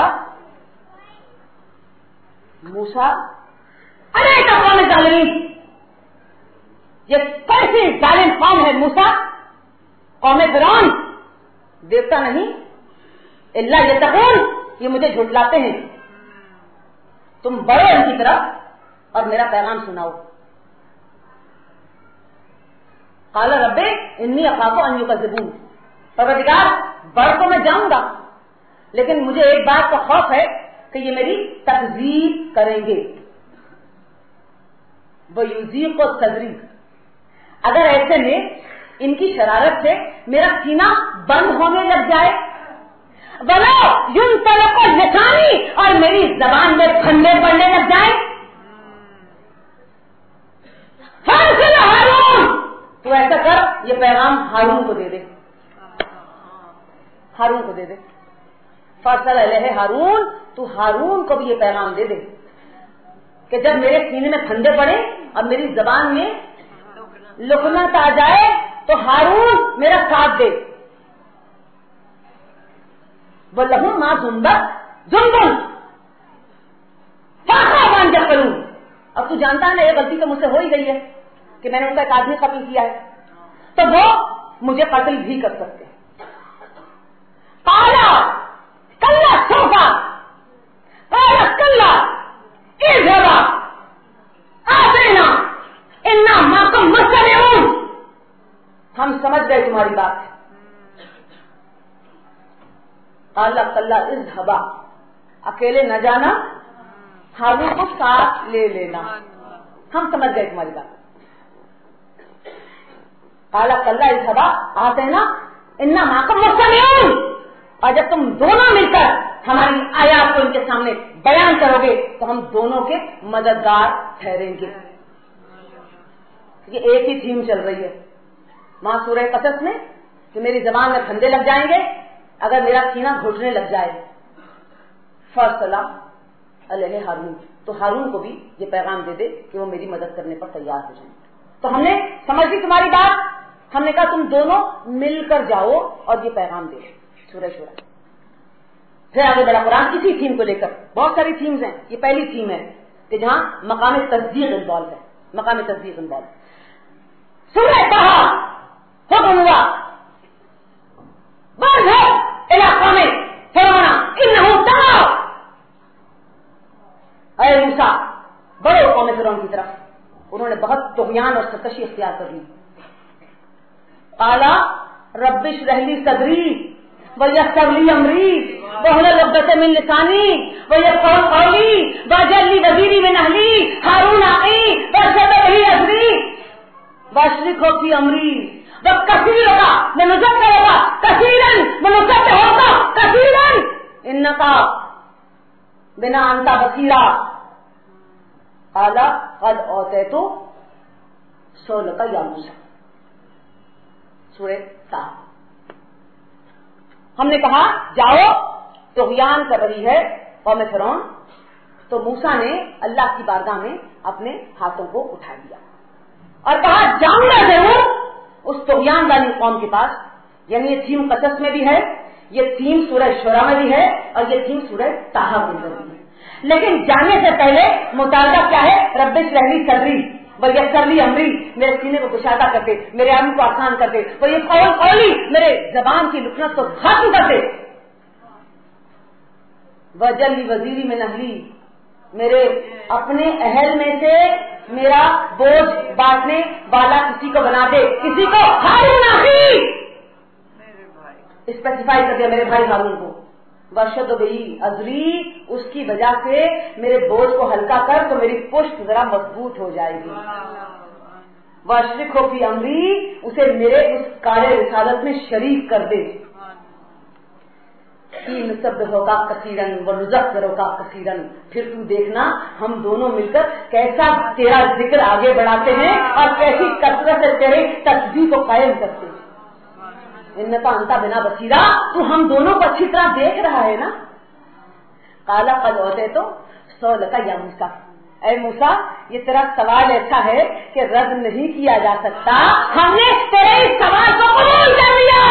موسیٰ ارے قوم ظالمین، یہ کیسی ظالم قوم ہے موسیٰ، قوم فرعون، دیکھتا نہیں الا یتقون، یہ مجھے جھٹلاتے ہیں، تم بڑھو ان کی طرف اور میرا پیغام سناؤ۔ قال رب انی اخاف ان یکذبون، پروردگار بڑھ تو میں جاؤں گا لیکن مجھے ایک بات کا خوف ہے کہ یہ میری تکذیب کریں گے۔ وَيُضِيقُ صَدْرِي، اگر ایسے میں ان کی شرارت سے میرا سینہ بند ہونے لگ جائے، وَلَا يُنْطَلِقُ لِسَانِي، اور میری زبان میں پھندے پڑنے لگ جائے، فَأَرْسِلْ هَارُونَ، تو ایسا کر یہ پیغام ہارون کو دے دے۔ हारून को दे दे। फरसल अलैहि हारून, तू हारून को भी ये पैगाम दे दे कि जब मेरे सीने में फंदे पड़े और मेरी जबान में लुकनत आ जाए तो हारून मेरा साथ दे। वल्लहु मां जुंदुन जब करूं। अब तू जानता है ना ये गलती तो मुझसे हो ही गई है कि मैंने उनका एक आदमी कत्ल किया है, तो वो मुझे कत्ल भी कर सकते हैं। काला कल्ला सोफा काला कल्ला इज़रा आतेना इन्ना माकुम मुस्तमिऊन। हम समझ गए तुम्हारी बात। काला कल्ला इज़हबा, अकेले न जाना, हारून को साथ ले लेना। हम समझ गए तुम्हारी बात। काला कल्ला इज़हबा आतेना इन्ना माकुम मुस्तमिऊन। और जब तुम दोनों मिलकर हमारी आयत को इनके सामने बयान करोगे तो हम दोनों के मददगार ठहरेंगे। ये एक ही थीम चल रही है वहां सूरह कसस में कि मेरी जबान में फंदे लग जाएंगे अगर मेरा सीना घुटने लग जाए। फरसला अलैहि हारून, तो हारून को भी ये पैगाम दे दे कि वो मेरी मदद करने पर तैयार हो जाए। तो हमने समझ ली तुम्हारी बात। हमने कहा तुम दोनों मिलकर जाओ और ये पैगाम दे। सूरह शूरा। फिर आगे बढ़ा कुरान इसी थीम को लेकर। बहुत सारी थीम्स हैं, ये पहली थीम है कि जहां मकाम तस्दीक इन्वॉल्व है। मकाम तस्दीक इन्वॉल्व सूरह कहा हुक्म हुआ इलाका में फिरौना इन्नहु तग़ा। अरे मूसा बड़े कौम फिरौन की तरफ, उन्होंने बहुत तुग़यान और सरकशी इख्तियार कर ली। काला रब्बिश रहली सदरी वयस्सिर ली अमरी वहलुल उक़दतम मिन लिसानी वयफ़क़हू क़ौली वजअल ली वज़ीरी मिन अहली हारून अख़ी वशद्द बिही अज़री वअशरिकहू फ़ी अमरी वकसीरा वनुज़क्किरुका कसीरन वनुसब्बिहुका कसीरन इन्नका बिना अंता बसीरा। क़ाला क़द औतैतु सुअलका या मूसा। सूरह सात। हमने कहा जाओ, तुग़यान कर रही है कौम फिरौन। तो मूसा ने अल्लाह की बारगाह में अपने हाथों को उठा लिया और कहा जाऊंगा जरूर उस तुग़यान वाली कौम के पास। यानी ये थीम कसस में भी है, ये थीम सूरह शुरा में भी है और ये थीम सूरह ताहा में भी है। लेकिन जाने से पहले मुतालबा क्या है? रब्बिश रहली सदरी वयस्सिर ली अमरी, मेरे सीने को कुशादा कर दे, मेरे अमल को आसान कर दे। वो ये कौली मेरे जबान की लुकनत को खत्म कर दे। वजअल ली वज़ीरी मिन अहली, मेरे अपने अहल में से मेरा बोझ बांटने वाला किसी को बना दे। किसी को? हारून अख़ी, स्पेसिफाई कर दिया मेरे भाई हारून को। वशद्द बिही अज़री, उसकी वजह से मेरे बोझ को हल्का कर तो मेरी पुष्ट जरा मजबूत हो जाएगी। वअशरिकहू फ़ी अमरी, उसे मेरे उस कार्य रिसालत में शरीक कर दे। नुसब्बिहुका कसीरन वनुज़क्किरुका कसीरन, फिर तू देखना हम दोनों मिलकर कैसा तेरा जिक्र आगे बढ़ाते हैं और कैसी कसरत से तेरे तस्बीह को कायम करते हैं। इन्नका अंता बिना बसीरा, तू हम दोनों को अच्छी तरह देख रहा है ना। काला क़द औतैतु सुअलका या मूसा, ऐ मूसा ये तेरा सवाल ऐसा है कि रद्द नहीं किया जा सकता। हमने तेरे इस सवाल को कबूल कर लिया।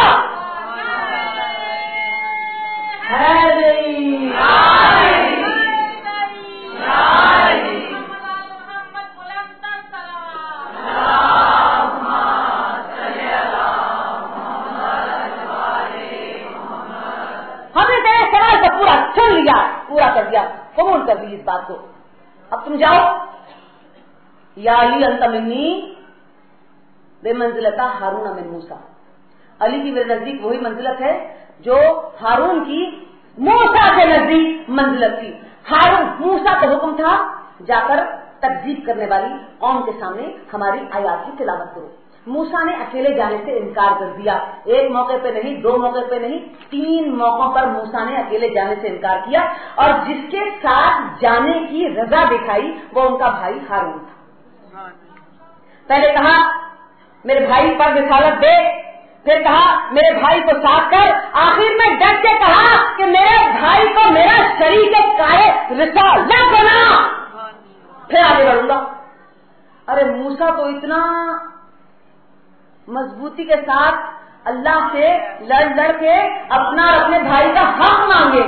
हमने तेरे सवाल को पूरा सुन लिया, पूरा कर दिया, कबूल कर ली इस बात को। अब तुम जाओ। या अली अंत मिन्नी बेमंजिलता हारून मिन मूसा, अली की मेरे नजदीक वही मंजिलत है जो हारून की मूसा के नजदीक मंजिलत थी। हारून मूसा का हुक्म था जाकर तकजीब करने वाली कौम के सामने हमारी आयत की तिलावत करो। मूसा ने अकेले जाने से इनकार कर दिया। एक मौके पे नहीं, दो मौके पे नहीं, 3 मौकों पर मूसा ने अकेले जाने से इनकार किया और जिसके साथ जाने की रजा दिखाई वो उनका भाई हारून था। पहले कहा मेरे भाई पर रिसालत दे, پھر کہا میرے بھائی کو صاف کر. آخر میں ڈٹ کے کہا کہ میرے بھائی کو میرا شریک قائد رسالت بنا, پھر آگے بڑھوں گا. ارے موسیٰ تو اتنا مضبوطی کے ساتھ اللہ سے لڑ لڑ کے اپنا اور اپنے بھائی کا حق مانگے.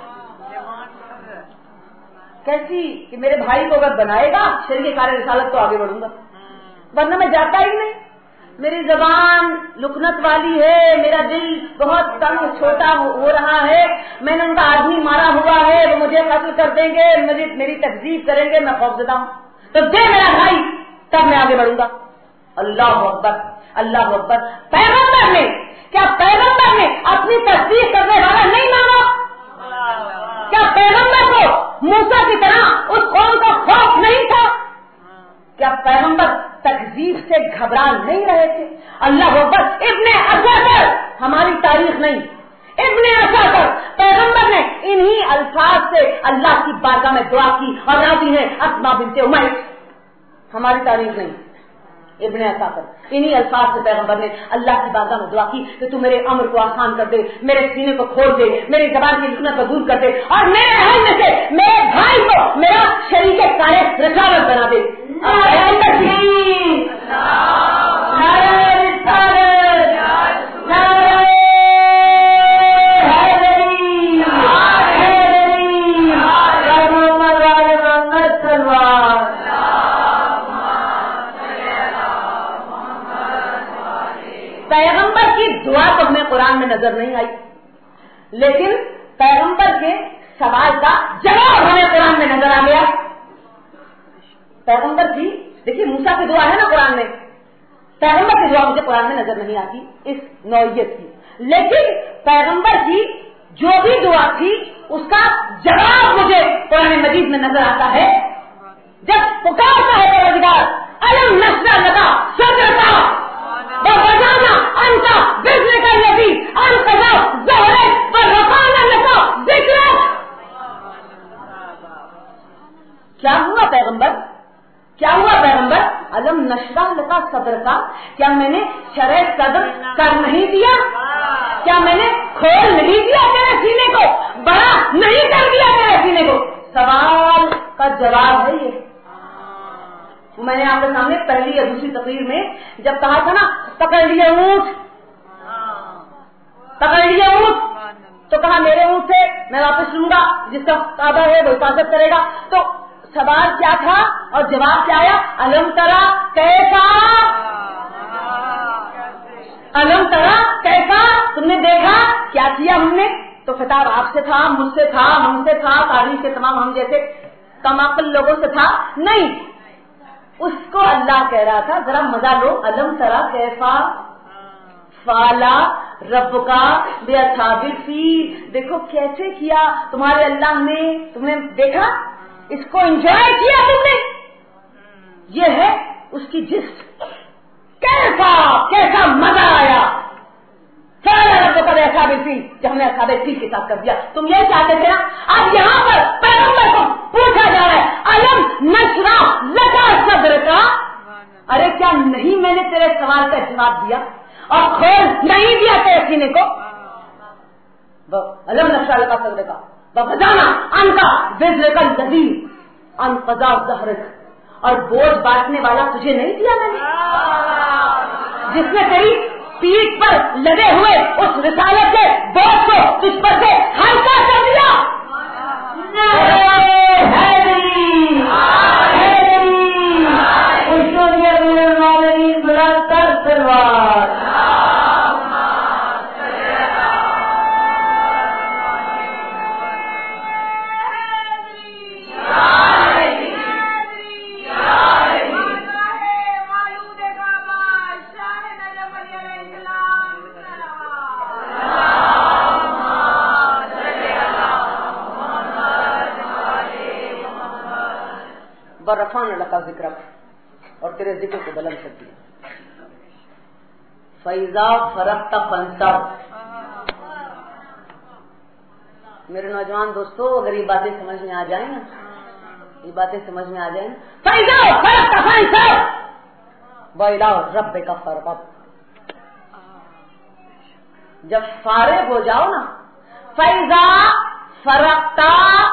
کیسی کہ میرے بھائی کو اگر بنائے گا شریک قائد رسالت تو آگے بڑھوں گا, ورنہ میں جاتا ہی نہیں. میری زبان لکنت والی ہے, میرا دل بہت تنگ چھوٹا ہو رہا ہے, میں نے ان کا آدمی مارا ہوا ہے, وہ مجھے قتل کر دیں گے, مجھے میری تکذیب کریں گے, میں خوفزدہ ہوں, تو دے میرا بھائی تب میں آگے بڑھوں گا. اللہ اکبر, اللہ اکبر. پیغمبر نے کیا پیغمبر نے اپنی تصدیق کرنے والا نہیں مانا؟ کیا پیغمبر کو موسیٰ کی طرح اس قوم کا خوف نہیں تھا؟ کیا پیغمبر تکذیب سے گھبرا نہیں رہے تھے؟ اللہ اکبر. ابن اساکر, ہماری تاریخ نہیں, ابن اساکر پیغمبر نے انہی الفاظ سے اللہ کی بارگاہ میں دعا کی اور راضی ہیں اسماء بنت امیس, ہماری تاریخ نہیں. ابن اساکر انہی الفاظ سے پیغمبر نے اللہ کی بارگاہ میں دعا کی کہ تو میرے امر کو آسان کر دے, میرے سینے کو کھول دے, میری زبان کی لکنت کو دور کر دے, اور میرے اہل میں سے میرے بھائی کو میرا شریک قائد رسالت بنا دے. پیغمبر کی دعا تو ہمیں قرآن میں نظر نہیں آئی, لیکن پیغمبر کے سوال کا جواب ہمیں قرآن میں نظر آ گیا. پیغمبر کی دیکھیے موسیٰ کی دعا ہے نا قرآن میں, پیغمبر کی دعا مجھے قرآن میں نظر نہیں آتی اس نوعیت کی, لیکن پیغمبر کی جو بھی دعا تھی اس کا جواب مجھے قرآن مجید میں نظر آتا ہے. جب پکارتا ہے پروردگار الم نشرح لک صدرک ووضعنا عنک وزرک الذی انقض ظہرک ورفعنا لک ذکرک. کیا ہوا پیغمبر, کیا ہوا پیغمبر؟ الم نشرح لک صدرک, کیا میں نے شرح صدر کر نہیں دیا؟ کیا میں نے کھول نہیں دیا تیرے سینے کو, بڑا نہیں کر دیا تیرے سینے کو؟ سوال کا جواب ہے یہ. میں نے آپ کے سامنے پہلی یا دوسری تقریر میں جب کہا تھا نا پکڑ لیے اونٹ, پکڑ لیے اونٹ, تو کہا میرے اونٹ سے میں واپس لوں گا, جس کا قابل ہے وہ حفاظت کرے گا. تو سوال کیا تھا اور جواب کیا آیا؟ الم ترا کیسا, الم ترا کیسا, تم نے دیکھا کیا کیا ہم نے؟ تو خطاب آپ سے تھا, مجھ سے تھا, ہم سے تھا, تاریخ کے تمام ہم جیسے کم عقل لوگوں سے تھا؟ نہیں, اس کو اللہ کہہ رہا تھا ذرا مزہ لو. الم ترا کیسا فالا ربکا باصحاب الفیل, دیکھو کیسے کیا تمہارے اللہ نے, تم نے دیکھا, اس کو انجوائے کیا تم نے. یہ ہے اس کی جس کیسا کیسا مزہ آیا. فالا ربکا باصحاب الفیل, جب ہم نے اصحاب الفیل کے ساتھ کر دیا. تم یہ چاہتے تھے نا. اب یہاں پر پیغمبر کو پوچھا جا رہا ہے الم نشرح لک صدرک, ارے کیا نہیں میں نے تیرے سوال کا جواب دیا اور کھول نہیں دیا تیرے سینے کو؟ الم نشرح لک صدرک ووضعنا عنک وزرک الذی انقض ظہرک, اور بوجھ بانٹنے والا تجھے نہیں دیا میں نے, جس نے تیری پیٹ پر لگے ہوئے اس رسالت کے بوجھ کو تجھ پر سے ہلکا کر دیا. ورفعنا لک ذکرک, اور تیرے ذکر کو بلند کر دیا. فَإِذَا فَرَغْتَ فَانْصَبْ. میرے نوجوان دوستو اگر یہ باتیں سمجھ میں آ جائیں نا, یہ باتیں سمجھ میں آ جائیں, فَإِذَا فَرَغْتَ فَانْصَبْ وَإِلَىٰ رَبِّكَ فَارْغَب. جب فارغ ہو جاؤ نا، فیضا فرقتا،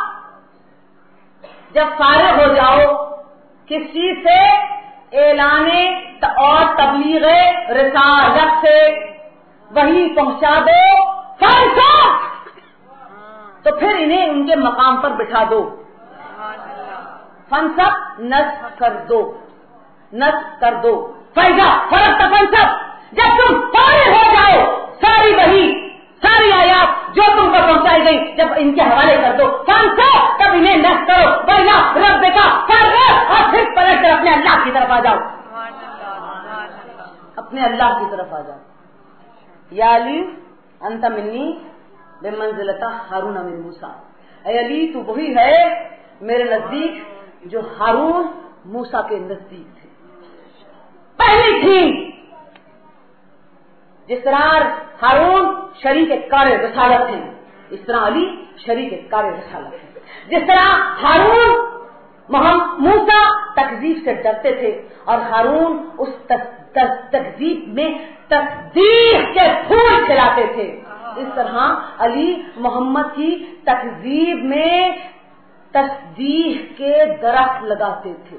جب فارغ ہو جاؤ کس چیز سے؟ اعلان اور تبلیغ رسالت سے، وہی پہنچا دو، فانصب، تو پھر انہیں ان کے مقام پر بٹھا دو، فانصب نصب کر دو، نصب کر دو، فیضا فرقتا فانصب، جب تم فارغ ہو جاؤ ساری وحی ساری آیات جو تم کو پہنچائی گئی جب ان کے حوالے کر دو، فانصب، تب انہیں نصب کرو، ورنہ رب کا فرق، اور پھر پلٹ کر اپنے اللہ کی طرف آ جاؤ، اپنے اللہ کی طرف آ جاؤ۔ یا علی انت منی بمنزلۃ ہارون من موسیٰ، اے علی تو وہی ہے میرے نزدیک جو ہارون موسیٰ کے نزدیک تھے، پہلی تھی۔ جس طرح ہارون شریک کار رسالت ہیں، اس طرح علی شریک کار رسالت ہیں۔ جس طرح ہارون موسیٰ تکذیب سے ڈرتے تھے اور ہارون اس تکذیب میں تصدیق کے پھول کھلاتے تھے، اس طرح علی محمد کی تکذیب میں تصدیق کے درخت لگاتے تھے۔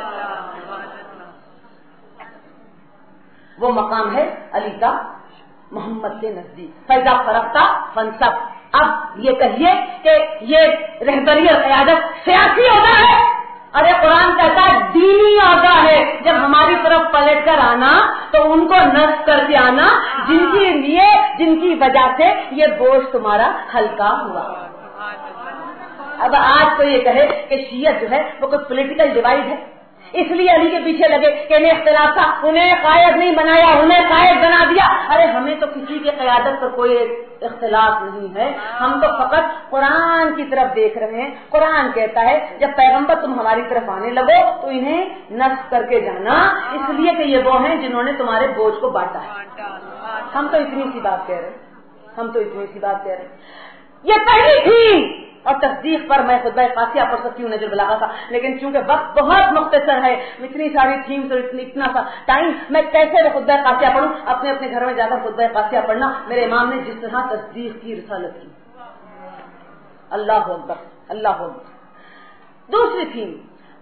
وہ مقام ہے علی کا محمد کے نزدیک۔ فیضا فرقتا فانصب، اب یہ کہیے کہ یہ رہبری اور قیادت سیاسی عہدہ ہے؟ ارے قرآن کہتا ہے دینی عہدہ ہے، جب ہماری طرف پلٹ کر آنا تو ان کو نصب کر کے آنا جن کے لیے جن کی وجہ سے یہ بوجھ تمہارا ہلکا ہوا۔ اب آج تو یہ کہے کہ شیعہ جو ہے وہ کوئی پولیٹیکل ڈیوائڈ ہے، اس لیے علی کے پیچھے لگے کہ انہیں اختلاف تھا، انہیں قائد نہیں بنایا، انہیں قائد بنا دیا۔ ارے ہمیں تو کسی کی قیادت پر کوئی اختلاف نہیں ہے، ہم تو فقط قرآن کی طرف دیکھ رہے ہیں۔ قرآن کہتا ہے جب پیغمبر تم ہماری طرف آنے لگو تو انہیں نصب کر کے جانا، اس لیے کہ یہ وہ ہیں جنہوں نے تمہارے بوجھ کو بانٹا ہے۔ ہم تو اتنی سی بات کہہ رہے ہیں، یہ پہلی تھی۔ اور تصدیق پر میں خطبہ قاسیہ پڑھ سکتی ہوں، نجر بلاغہ کا، لیکن چونکہ وقت بہت مختصر ہے، اتنی ساری تھیمز اور اتنا سا ٹائم، میں کیسے خطبہ قاسیہ پڑھوں؟ اپنے اپنے گھر میں جا کر خطبہ قاسیہ پڑھنا۔ میرے امام نے جس طرح تصدیق کی رسالت کی، اللہ اکبر اللہ اکبر۔ دوسری تھیم،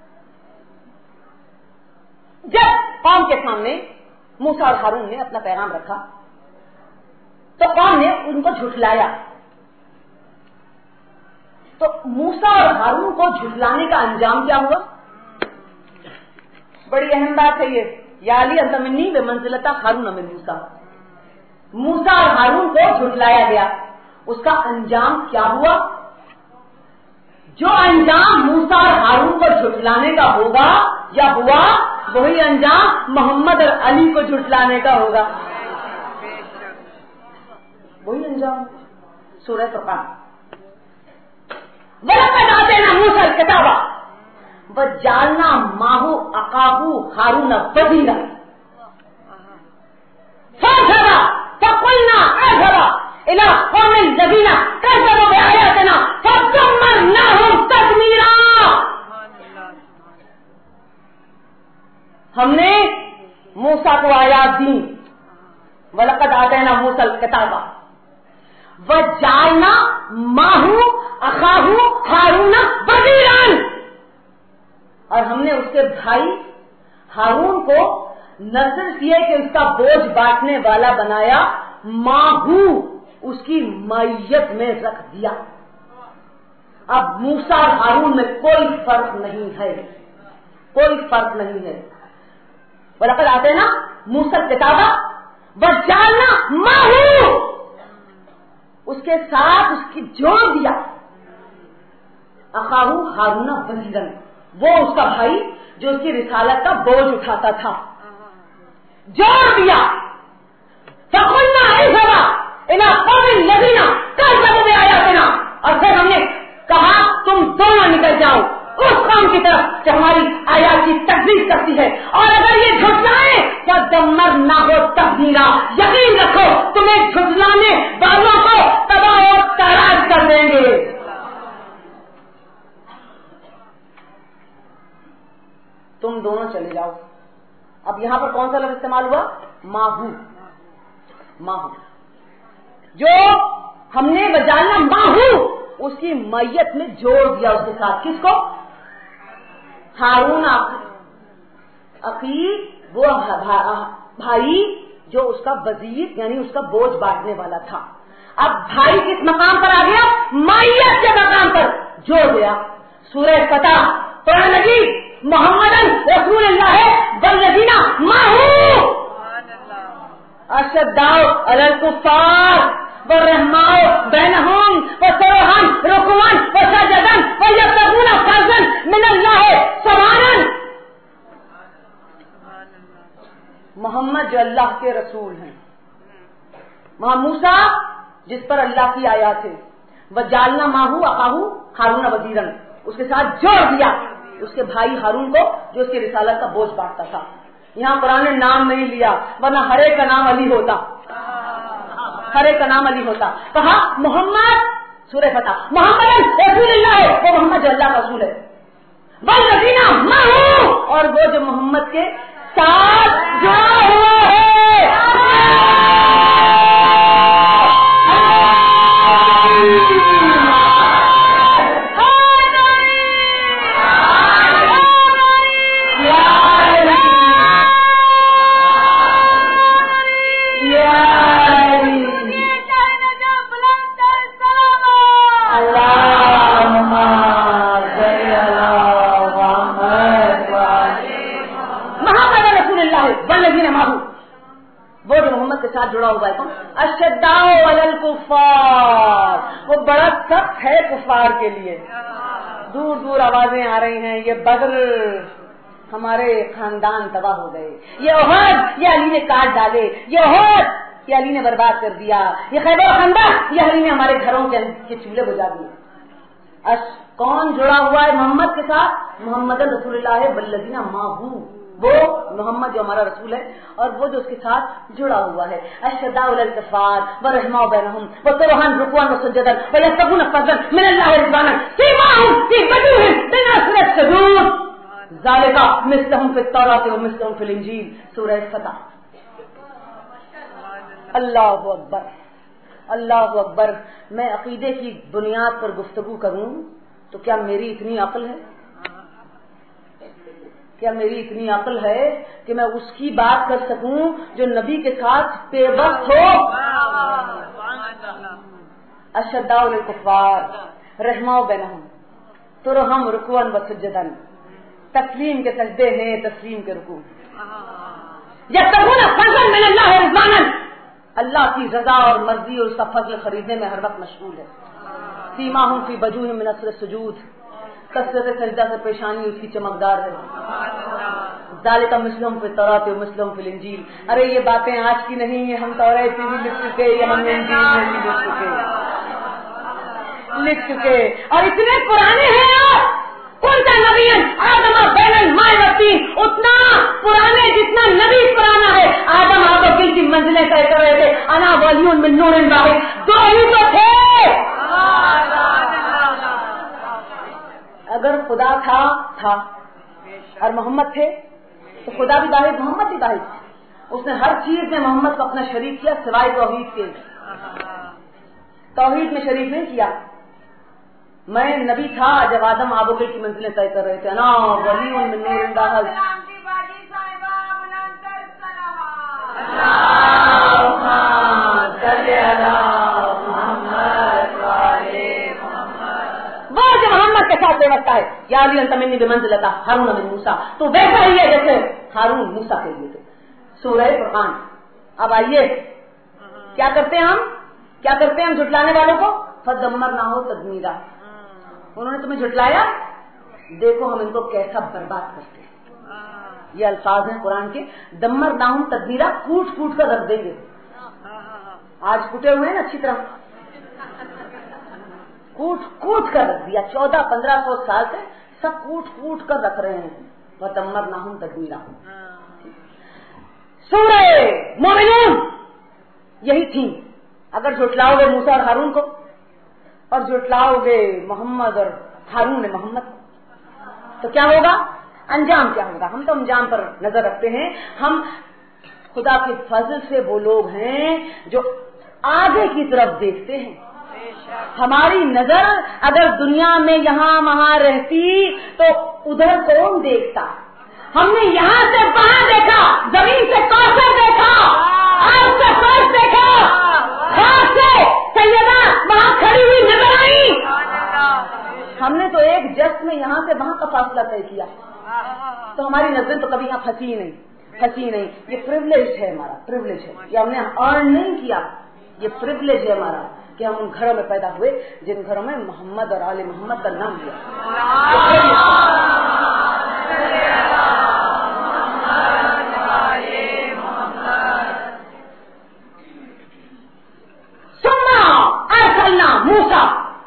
جب قوم کے سامنے موسیٰ اور ہارون نے اپنا پیغام رکھا تو قوم نے ان کو جھٹلایا، تو موسیٰ اور ہارون کو جھٹلانے کا انجام کیا ہوا؟ بڑی اہم بات ہے یہ، یا علی انت منی بمنزلۃ ہارون من موسیٰ، موسیٰ اور ہارون کو جھٹلایا گیا، اس کا انجام کیا ہوا؟ جو انجام موسیٰ اور ہارون کو جھٹلانے کا ہوگا یا ہوا، وہی انجام محمد اور علی کو جھٹلانے کا ہوگا، وہی انجام۔ سورہ فرقان، وَلَقَدْ آتَيْنَا مُوسَى الْكِتَابَ وَجَعَلْنَا مَعَهُ أَخَاهُ هَارُونَ وَزِيرًا فَانْتَظَرَ فَقُلْنَا اذْهَبَ إِلَى قَوْمِ الَّذِينَ كَذَّبُوا بِآيَاتِنَا فَدَمَّرْنَاهُمْ تَدْمِيرًا۔ ہم نے موسیٰ کو آیات دی، وَلَقَدْ آتَيْنَا مُوسَى الْكِتَابَ وَجَعَلْنَا مَعَهُ أَخَاهُ هَارُونَ وَزِيرًا، اور ہم نے اس کے بھائی ہارون کو نہ صرف یہ کہ اس کا بوجھ بانٹنے والا بنایا، ماہو اس کی معیت میں رکھ دیا۔ اب موسیٰ اور ہارون میں کوئی فرق نہیں ہے، کوئی فرق نہیں ہے۔ وَلَقَدْ آتَيْنَا مُوسَى الْكِتَابَ وَجَعَلْنَا مَعَهُ، اس کے ساتھ اس کی جوڑ دیا، اخاہو ہارون وزیرا، وہ اس کا بھائی جو اس کی رسالت کا بوجھ اٹھاتا تھا، جوڑ دیا۔ فَقُلْنَا اذْهَبَا إِلَى قَوْمِ الَّذِينَ كَذَّبُوا بِآيَاتِنَا، اور پھر ہم نے کہا تم دونوں نکل جاؤ اس قوم کی طرف جو ہماری آیات کی تکذیب کرتی ہے، اور اگر یہ جھٹلائیں فَدَمَّرْنَاهُ تَدْمِيرًا، یقین رکھو تمہیں جھٹلانے والوں کو تباہ و تاراج کر دیں گے۔ تم دونوں چلے جاؤ۔ اب یہاں پر کون سا لفظ استعمال ہوا؟ ماہو، ماہو۔ جو ہم نے وجالنا ماہو اس کی میت میں جوڑ دیا اس کے ساتھ. کس کو؟ ہارون اخی، وہ بھائی جو اس کا وزیر یعنی اس کا بوجھ بانٹنے والا تھا. اب بھائی کس مقام پر آ گیا؟ میت کے مقام پر جوڑ دیا. سورہ فتح قرآن مجید محمد رسول اللہ والذین معہ اشداء علی الکفار والرحماء بینہم وترحم رکوعا وسجدا ویبتغون فضلا من اللہ سبحانہ. محمد جو اللہ کے رسول ہیں، وہاں موسیٰ جس پر اللہ کی آیات ہے، وجعلنا ماہو اخاہو ہارون وزیرا، اس کے ساتھ جوڑ دیا اس کے بھائی ہارون کو جو اس کی رسالت کا بوجھ بانٹتا تھا. یہاں قرآن نے نام نہیں لیا، ورنہ ہر ایک کا نام علی ہوتا، ہر ایک کا نام علی ہوتا. کہا محمد، سورہ فتح محمد رسول اللہ ہے، وہ محمد جو اللہ کا رسول ہے. والذین معہ، اور وہ جو محمد کے ساتھ جڑا ہوا ہے. وہ جو محمد کے ساتھ جڑا ہوا ہے کون؟ اشداء علی الکفار، وہ بڑا سخت ہے کفار کے لیے. دور دور آوازیں آ رہی ہیں، یہ بدر ہمارے خاندان تباہ ہو گئے، یہ احد یہ علی نے کاٹ ڈالے، یہ احد یہ علی نے برباد کر دیا، یہ خیبر خندق یہ علی نے ہمارے گھروں کے چولہے بجھا دیے. کون جڑا ہوا ہے محمد کے ساتھ؟ محمد رسول اللہ والذین معہ، وہ محمد جو ہمارا رسول ہے اور وہ جو اس کے ساتھ جڑا ہوا ہے. اشداء علی الکفار ورحماء بینہم وترحم رکوعا وسجدا ویبتغون فضلا من اللہ ورضوانا سیماہم فی وجوہہم من اثر السجود ذالک مثلہم فی التوراۃ ومثلہم فی الانجیل. سورہ فتح. اللہ اکبر، اللہ اکبر. میں عقیدے کی بنیاد پر گفتگو کروں تو کیا میری اتنی عقل ہے؟ کیا میری اتنی عقل ہے کہ میں اس کی بات کر سکوں جو نبی کے ساتھ بے وقت ہو؟ اشداء علی الکفار رحماء بینہم ترحم رکوعا وسجدا، تسلیم کے سجدے ہیں، تسلیم کے رکوع. یبتغون فضلا من اللہ ورضوانا، اللہ کی رضا اور مرضی اور اس کا فضل خریدنے میں ہر وقت مشغول ہے. سیماہم فی وجوہہم من اثر السجود، کثرت سجدہ سے پیشانی اس کی چمکدار ہے. ذالک مثلہم فی التوراۃ ومثلہم فی الانجیل. ارے یہ باتیں آج کی نہیں ہیں، ہم توریت میں بھی لکھ چکے، یہ ہم انجیل میں بھی لکھ چکے اور اتنے پرانے ہیں. کون سا نبی آدم بین الماء والطین، اتنا پرانے جتنا نبی پرانا ہے. آدم آپ وکیل کی منزلیں طے کر رہے تھے، انا ولی من نور واحد، دو ہی تو تھے. اگر خدا تھا اور محمد تھے تو خدا بھی واحد محمد بھی واحد. اس نے ہر چیز میں محمد کو اپنا شریک کیا سوائے توحید کے. توحید میں شریک نہیں کیا. میں نبی تھا جب آدم آبوگل کی منزلیں طے کر رہے تھے. نا ولی من نور واحد. کے ساتھ بے وقت ہے. یا علی انت منی بمنزلتا ہارون من موسیٰ، تو ویسا ہی ہے جیسے ہارون موسیٰ کے لیے تھے. سورہ فرقان. اب آئیے کیا کرتے ہیں ہم جھٹلانے والوں کو؟ فدمرناہ تدمیرا. انہوں نے تمہیں جھٹلایا، دیکھو ہم ان کو کیسا برباد کرتے ہیں. یہ الفاظ ہیں قرآن کے. دمرناہم تدمیرا، کوٹ کوٹ کر رکھ دیں گے. آج کوٹے ہوئے ہیں نا اچھی طرح، کوٹ کوٹ کر رکھ دیا. 1400-1500 سال سے سب کوٹ کوٹ کر رکھ رہے ہیں. وَدَمَّرْنَاهُمْ تَدْمِيرًا. سورہ مومنون یہی تھی. اگر جھٹلاؤ گے موسیٰ اور ہارون کو اور جھٹلاؤ گے محمد اور ہارون نے محمد کو تو کیا ہوگا؟ انجام کیا ہوگا؟ ہم تو انجام پر نظر رکھتے ہیں. ہم خدا کے فضل سے وہ لوگ ہیں جو आगे की तरफ देखते हैं। हमारी नजर अगर दुनिया में यहाँ वहाँ रहती तो उधर कौन देखता? हमने यहाँ से वहाँ देखा, जमीन से कौशल देखा, आग से फर्श देखा, हाथ से सैयदा वहाँ खड़ी हुई नजर आई। हमने तो एक जस्ट में यहाँ से वहाँ का फासला तय किया। तो हमारी नजर तो कभी यहाँ फंसी नहीं। ये प्रिविलेज है, हमारा प्रिविलेज है, ये हमने अर्न नहीं किया, ये प्रिविलेज है हमारा कि हम उन घरों में पैदा हुए जिन घरों में मोहम्मद और आले मोहम्मद का नाम लिया। सुन्ना अरसलना मूसा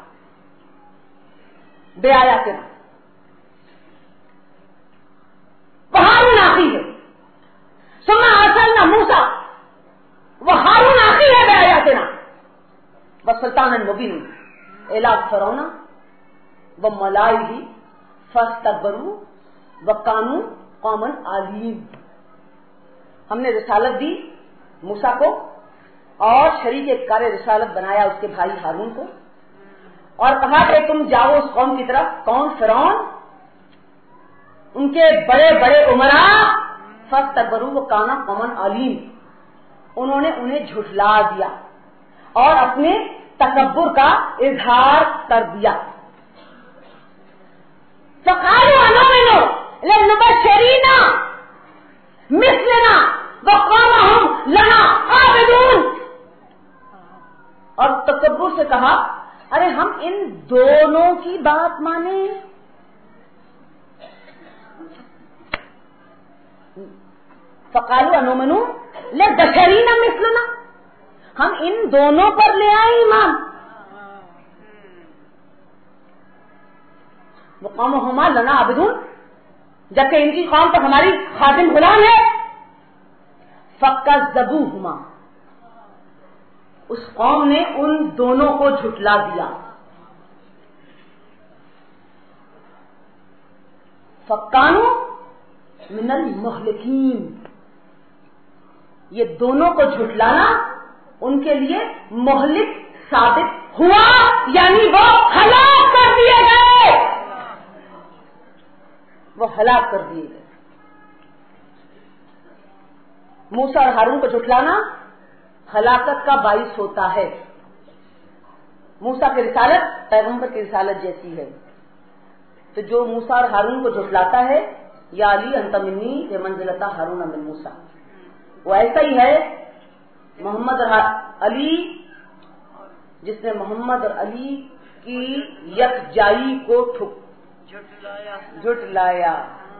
बेआयातिना, हारून आखी है। सुन्ना अरसलना मूसा, वो हारून आखी है बेआयातिना, व सुल्तान मुबीन इला फरौना व मलाइही फस्तकबरू व कानू कौमन आलीम। हमने रिसालत दी मूसा को और शरीक कार रिसालत बनाया उसके भाई हारून को, और कहा कि तुम जाओ उस कौम की तरफ। कौन? फिरौन, उनके बड़े बड़े उमरा, फस्तकबरू व काना कौमन आलीम, उन्होंने उन्हें झुठला दिया और अपने तकब्बुर का इजहार कर दिया। फकालू अनुमिनु लिलमुबश्शिरीना मिस्लना व कौमहुम लना आबिदून, और तकब्बुर से कहा अरे हम इन दोनों की बात माने। फकालू अनुमिनु लिलबशरीना मिस्लना, हम इन दोनों पर ले आए ईमान। वो कौम हुमा लना आबिदून, जबकि इनकी कौम तो हमारी खादिम गुलाम है। फकज़्ज़बू हुमा, उस कौम ने उन दोनों को झुठला दिया। फकानू मिनल मुहलिकीन, ये दोनों को झुठलाना उनके लिए मुहलिक साबित हुआ, यानी वो हलाक कर दिए गए, वो हलाक कर दिए गए। मूसा और हारून को झुठलाना हलाकत का बाइस होता है। मूसा की रिसालत पैगंबर की रिसालत जैसी है, तो जो मूसा और हारून को झुठलाता है, या अली अंत मिन्नी ये मंजिलता हारून मिन मूसा, वो ऐसा ही है मोहम्मद और अली, जिसने मोहम्मद और अली की यकजाई को झुठलाया।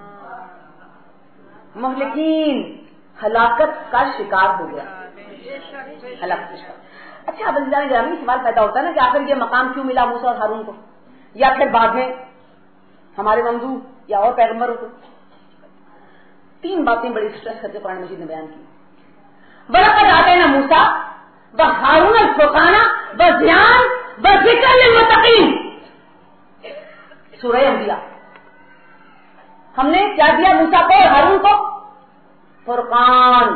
मुहलिकीन, हलाकत का शिकार हो गया, हलाकत का शिकार। अच्छा, अब ग्रामीण सवाल पैदा होता है ना कि आखिर ये मकाम क्यों मिला मूसा और हारून को, या फिर बाद में हमारे ममदू या और पैगंबरों को? तीन बातें बड़ी स्ट्रेस करके कुरान मजीद ने बयान की। वलक़द आतैना मूसा व हारून अल-फुरक़ान व ज़ियान व ज़िक्र लिल-मुत्तक़ीन, सूरह अंबिया। हमने क्या दिया मूसा को और हारून को? फुरकान,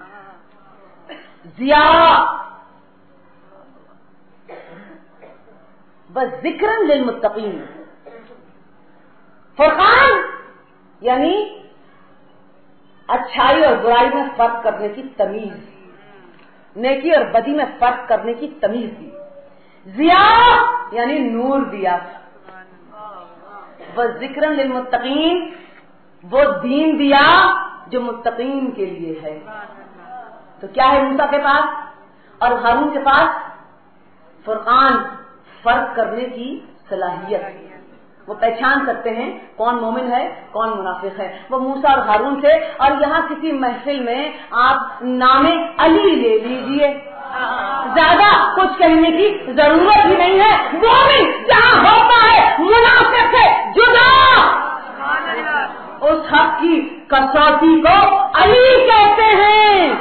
ज़िया व ज़िक्र लिल-मुत्तक़ीन। फुरकान यानी अच्छाई और बुराई में फर्क करने की तमीज, नेकी और बदी में फर्क करने की तमीज दी। ज़िया यानी नूर दिया। व ज़िक्रन लिलमुत्तक़ीन, वो दीन दिया जो मुत्तक़ीन के लिए है। तो क्या है मूसा के पास और हारून के पास? फुरकान, फर्क करने की सलाहियत। वो पहचान सकते हैं कौन मोमिन है कौन मुनाफिक है। वो मूसा और हारून थे। और यहाँ किसी महफिल में आप नामे अली ले लीजिए, ज्यादा कुछ कहने की जरूरत ही नहीं है। मोमिन जहाँ होता है मुनाफिक से जुदा, उस हक की कसौटी को अली कहते हैं।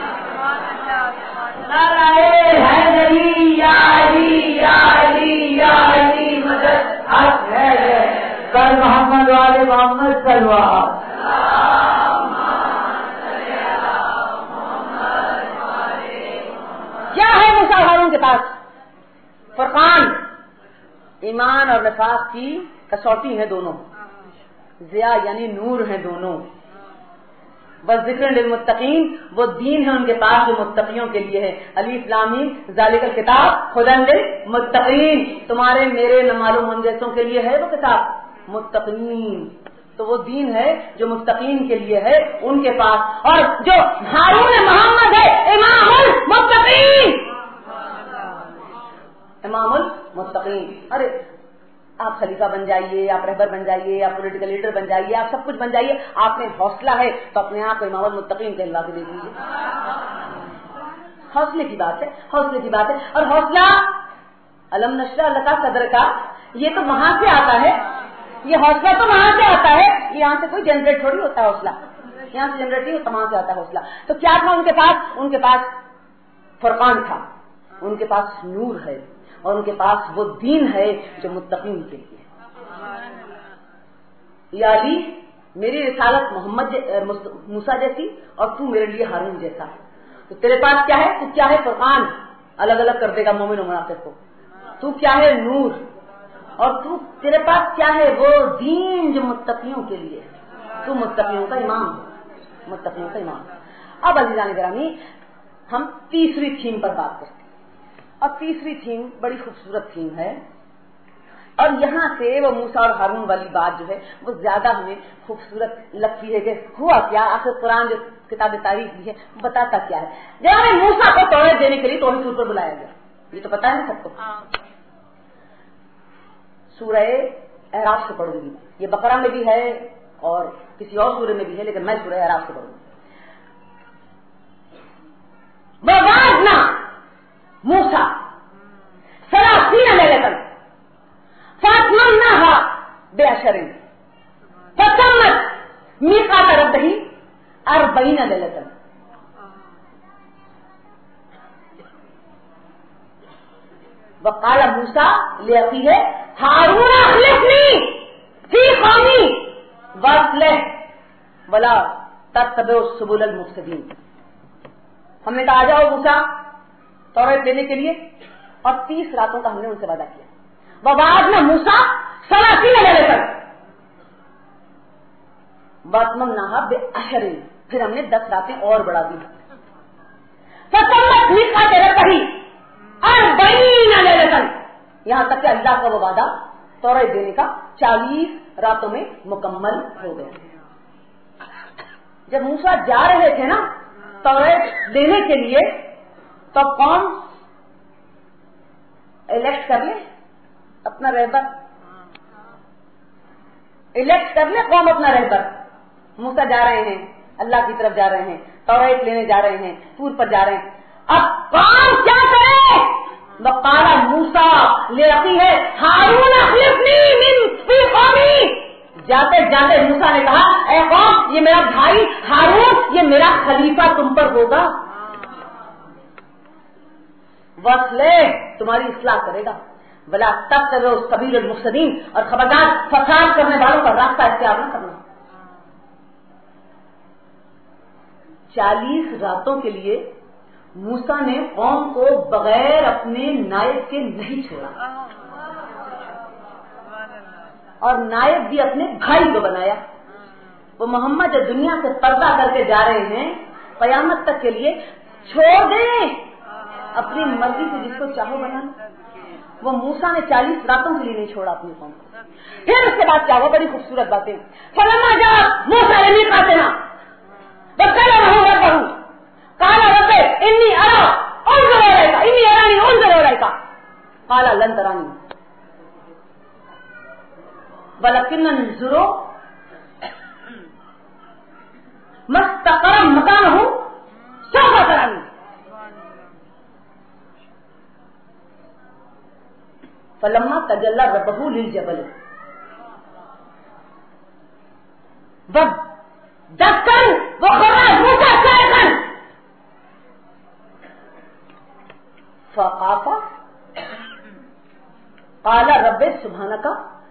मदद हक है, कर मोहम्मद वाले मोहम्मद सलवार। क्या है मूसा हारून فرقان، ایمان اور نفاق کی کسوٹی ہے دونوں، ضیاء یعنی نور ہیں دونوں، وذکر للمتقین وہ دین ہے ان کے پاس جو متقیوں کے لیے ہے، الف لام میم ذالک الکتاب ھدی للمتقین، تمہارے میرے نہ معلوم ہم جیسوں کے لیے ہے وہ کتاب متقین، تو وہ دین ہے جو متقین کے لیے ہے ان کے پاس، اور جو ہارون محمد ہے امام المتقین، امام المتقین۔ ارے آپ خلیفہ بن جائیے، آپ رہبر بن جائیے، آپ پولیٹیکل لیڈر بن جائیے، آپ سب کچھ بن جائیے، آپ میں حوصلہ ہے تو اپنے آپ کو امام المتقین کہلوا کے دیکھ لیجیے۔ حوصلے کی بات ہے، حوصلے کی بات ہے، اور حوصلہ علم نشرح لک صدرک یہ تو وہاں سے آتا ہے، یہ حوصلہ تو وہاں سے آتا ہے، یہاں سے کوئی جنریٹ تھوڑی ہوتا ہے حوصلہ، یہاں سے جنریٹ نہیں ہوتا، وہاں سے آتا ہے حوصلہ۔ تو کیا تھا ان کے پاس فرقان تھا، ان کے پاس نور ہے، اور ان کے پاس وہ دین ہے جو متقین کے لیے۔ یا علی میری رسالت محمد موسیٰ جیسی اور تو میرے لیے ہارون جیسا ہے، تو تیرے پاس کیا ہے؟ تو کیا ہے؟ فرقان، الگ الگ کر دے گا مومن و منافق کو۔ تو کیا ہے؟ نور، اور تو تیرے پاس کیا ہے؟ وہ دین جو متقیوں کے لیے ہے، تو متقیوں کا امام، متقیوں کا امام۔ اب عزیزان گرامی ہم تیسری تھیم پر بات کرتے ہیں، اور تیسری تھیم بڑی خوبصورت تھیم ہے، اور یہاں سے وہ موسیٰ اور ہارون والی بات جو ہے وہ زیادہ ہمیں خوبصورت لگتی ہے کہ ہوا کیا، آخر قرآن جو کتاب تاریخ بھی ہے بتاتا کیا ہے۔ جب ہمیں موسیٰ کو توریت دینے کے لیے توحید سور پر بلایا گیا، یہ تو پتا ہے نا سب کو، سورہ اعراف سے پڑھوں گی، یہ بقرہ میں بھی ہے اور کسی اور سورے میں بھی ہے، لیکن میں سورہ اعراف سے پڑھوں گی۔ وَوَعَدْنَا موسیٰ 30 لیلۃ فَأَتْمَمْنَاهَا بِعَشْرٍ فَتَمَّتْ مِیقَاتَ رَبِّهِ 40 لیلۃ۔ وقال موسیٰ لأخیہ ہارون اخلفنی فی قومی واصلح ولا تتبعوا سبل المفسدین۔ ہم نے کہا آ جاؤ موسیٰ توریت دینے کے لیے، اور 30 راتوں کا ہم نے ان سے وعدہ کیا۔ وَوَعَدْنَا مُوسَىٰ 30 لیلۃ وَأَتْمَمْنَاهَا بِعَشْرٍ، پھر ہم نے 10 راتیں اور بڑھا دی۔ فَتَمَّتْ مِیقَاتُ رَبِّهِ 40 لیلۃ، یہاں تک کہ اللہ کا وہ وعدہ توریت دینے کا 40 راتوں میں مکمل ہو گیا۔ جب موسیٰ جا رہے تھے نا توریت دینے کے لیے، تو قوم الیکٹ کر لے اپنا رہبر، الیکٹ کر لے قوم اپنا رہبر۔ موسیٰ جا رہے ہیں، اللہ کی طرف جا رہے ہیں، توریت لینے جا رہے ہیں، طور پر جا رہے ہیں، اب قوم کیا کرے؟ وقال موسیٰ لأخیہ ہارون اخلفنی من فی قومی، جاتے جاتے موسیٰ نے کہا اے قوم یہ میرا بھائی ہارون یہ میرا خلیفہ تم پر ہوگا، وصلح تمہاری اصلاح کرے گا، بلا تتبعوا سبیل المفسدین، اور خبردار فساد کرنے والوں کا راستہ اختیار نہ کرنا۔ 40 راتوں کے لیے موسیٰ نے قوم کو بغیر اپنے نائب کے نہیں چھوڑا، اور نائب بھی اپنے بھائی کو بنایا۔ وہ محمد جو دنیا سے پردہ کر کے جا رہے ہیں قیامت تک کے لیے، چھوڑ دیں اپنی مرضی سے جس کو چاہو بنانا۔ وہ موسیٰ نے 40 راتوں کے لیے نہیں چھوڑا اپنی قوم کو۔ پھر اس کے بعد کیا ہوا؟ بڑی خوبصورت باتیں۔ فلما جاء موسیٰ لمیقاتنا وكلمه ربه قال رب إني أنظر إليك إني أراني أنظر إليك قال لن تراني ولكن انظر ما استقر مكانه سوف تراني فلما تجلى ربه للجبل دکن وخرج موسیٰ صاعقا فخاف قال رب سبحانك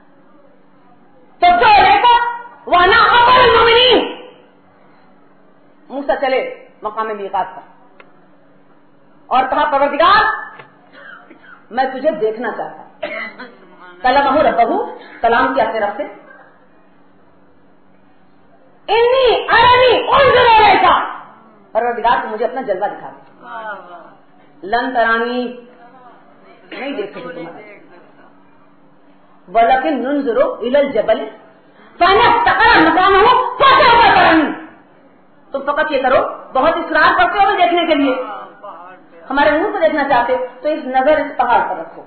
تبت إليك وأنا أول المؤمنين۔ موسیٰ چلے مقام میقات پر اور کہا پروردگار میں تجھے دیکھنا چاہتا ہوں. کلمہ ربہ، کلام کیا اپنے رب سے، انی ارنی انظر الیک، پروردگار تو مجھے اپنا جلوہ دکھا دے. لن ترانی، نہیں دیکھ سکتے تمہارا، ولکن ننظر الی الجبل فإن استقر مکانہ فسوف ترانی. تم فقط یہ کرو، بہت اصرار کرتے ہو دیکھنے کے لیے، ہمارے منہ کو دیکھنا چاہتے تو اس نظر اس پہاڑ پر رکھو.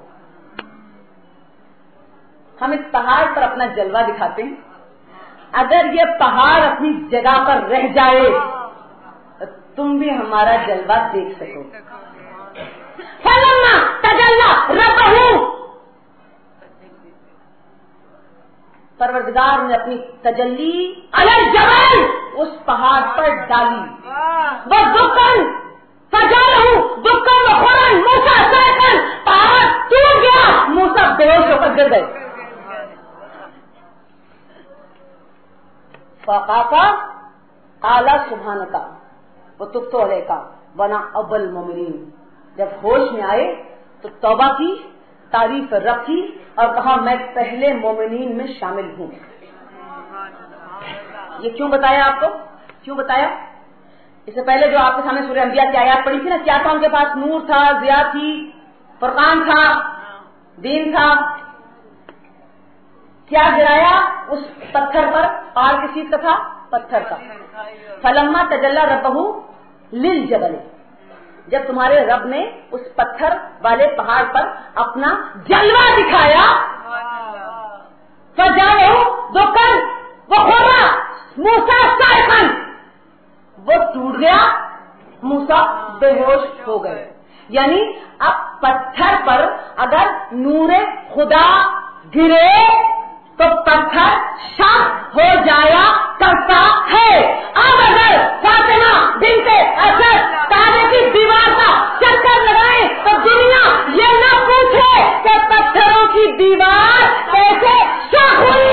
ہم اس پہاڑ پر اپنا جلوہ دکھاتے ہیں، اگر یہ پہاڑ اپنی جگہ پر رہ جائے تو تم بھی ہمارا جلوہ دیکھ سکو. فلما تجلی ربہ، پروردگار نے اپنی تجلی علی الجبل، اس پہاڑ پر ڈالی. وہ دکن فجعلہ دکن وخرا موسیٰ صیقا، پہاڑ ٹوٹ گیا، موسیٰ بے ہوش ہو کر گر گئے. فقافا اعلی سبحانک وتبت الیک وانا اول المؤمنین. جب ہوش میں آئے تو توبہ کی، تعریف رب کی اور کہا میں پہلے مومنین میں شامل ہوں. یہ کیوں بتایا آپ کو، کیوں بتایا؟ اس سے پہلے جو آپ کے سامنے سورہ انبیاء کی آیات پڑھی تھی نا، کیا تھا ان کے پاس؟ نور تھا، ضیاء تھی، فرقان تھا، دین تھا. کیا گرایا اس پتھر پر؟ پہاڑ کس چیز کا تھا؟ پتھر کا. فلما تجلی ربہ للجبل، جب تمہارے رب نے اس پتھر والے پہاڑ پر اپنا جلوہ دکھایا، فجعلہ دکن وخرا موسیٰ صیقا، وہ ٹوٹ گیا، موسیٰ بے ہوش ہو گئے. یعنی اب پتھر پر اگر نور خدا گرے تو پتھر شک ہو جایا کرتا ہے. اب اگر فاطمہ بنت اسد کعبے کی دیوار کا چکر لگائیں تو دنیا یہ نہ پوچھے کہ پتھروں کی دیوار کیسے شک ہوئی.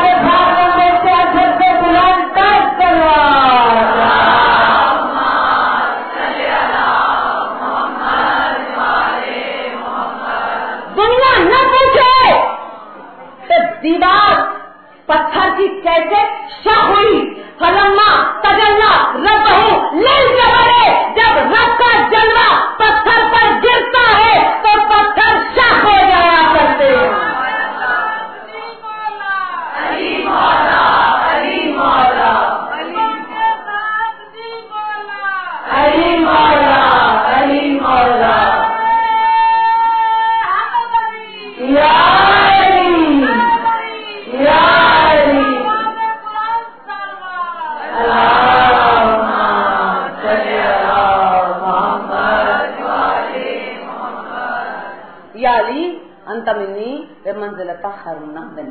دنیا نہ پوچھے کہ دیوار پتھر کی کیسے شک ہوئی. فلما تجلی ربہ للجبل، جب رب کا جلوہ پتھر پر گرتا ہے تو پتھر شک ہو جایا کرتے ہیں. انت منی بمنزلۃ ہارون بن.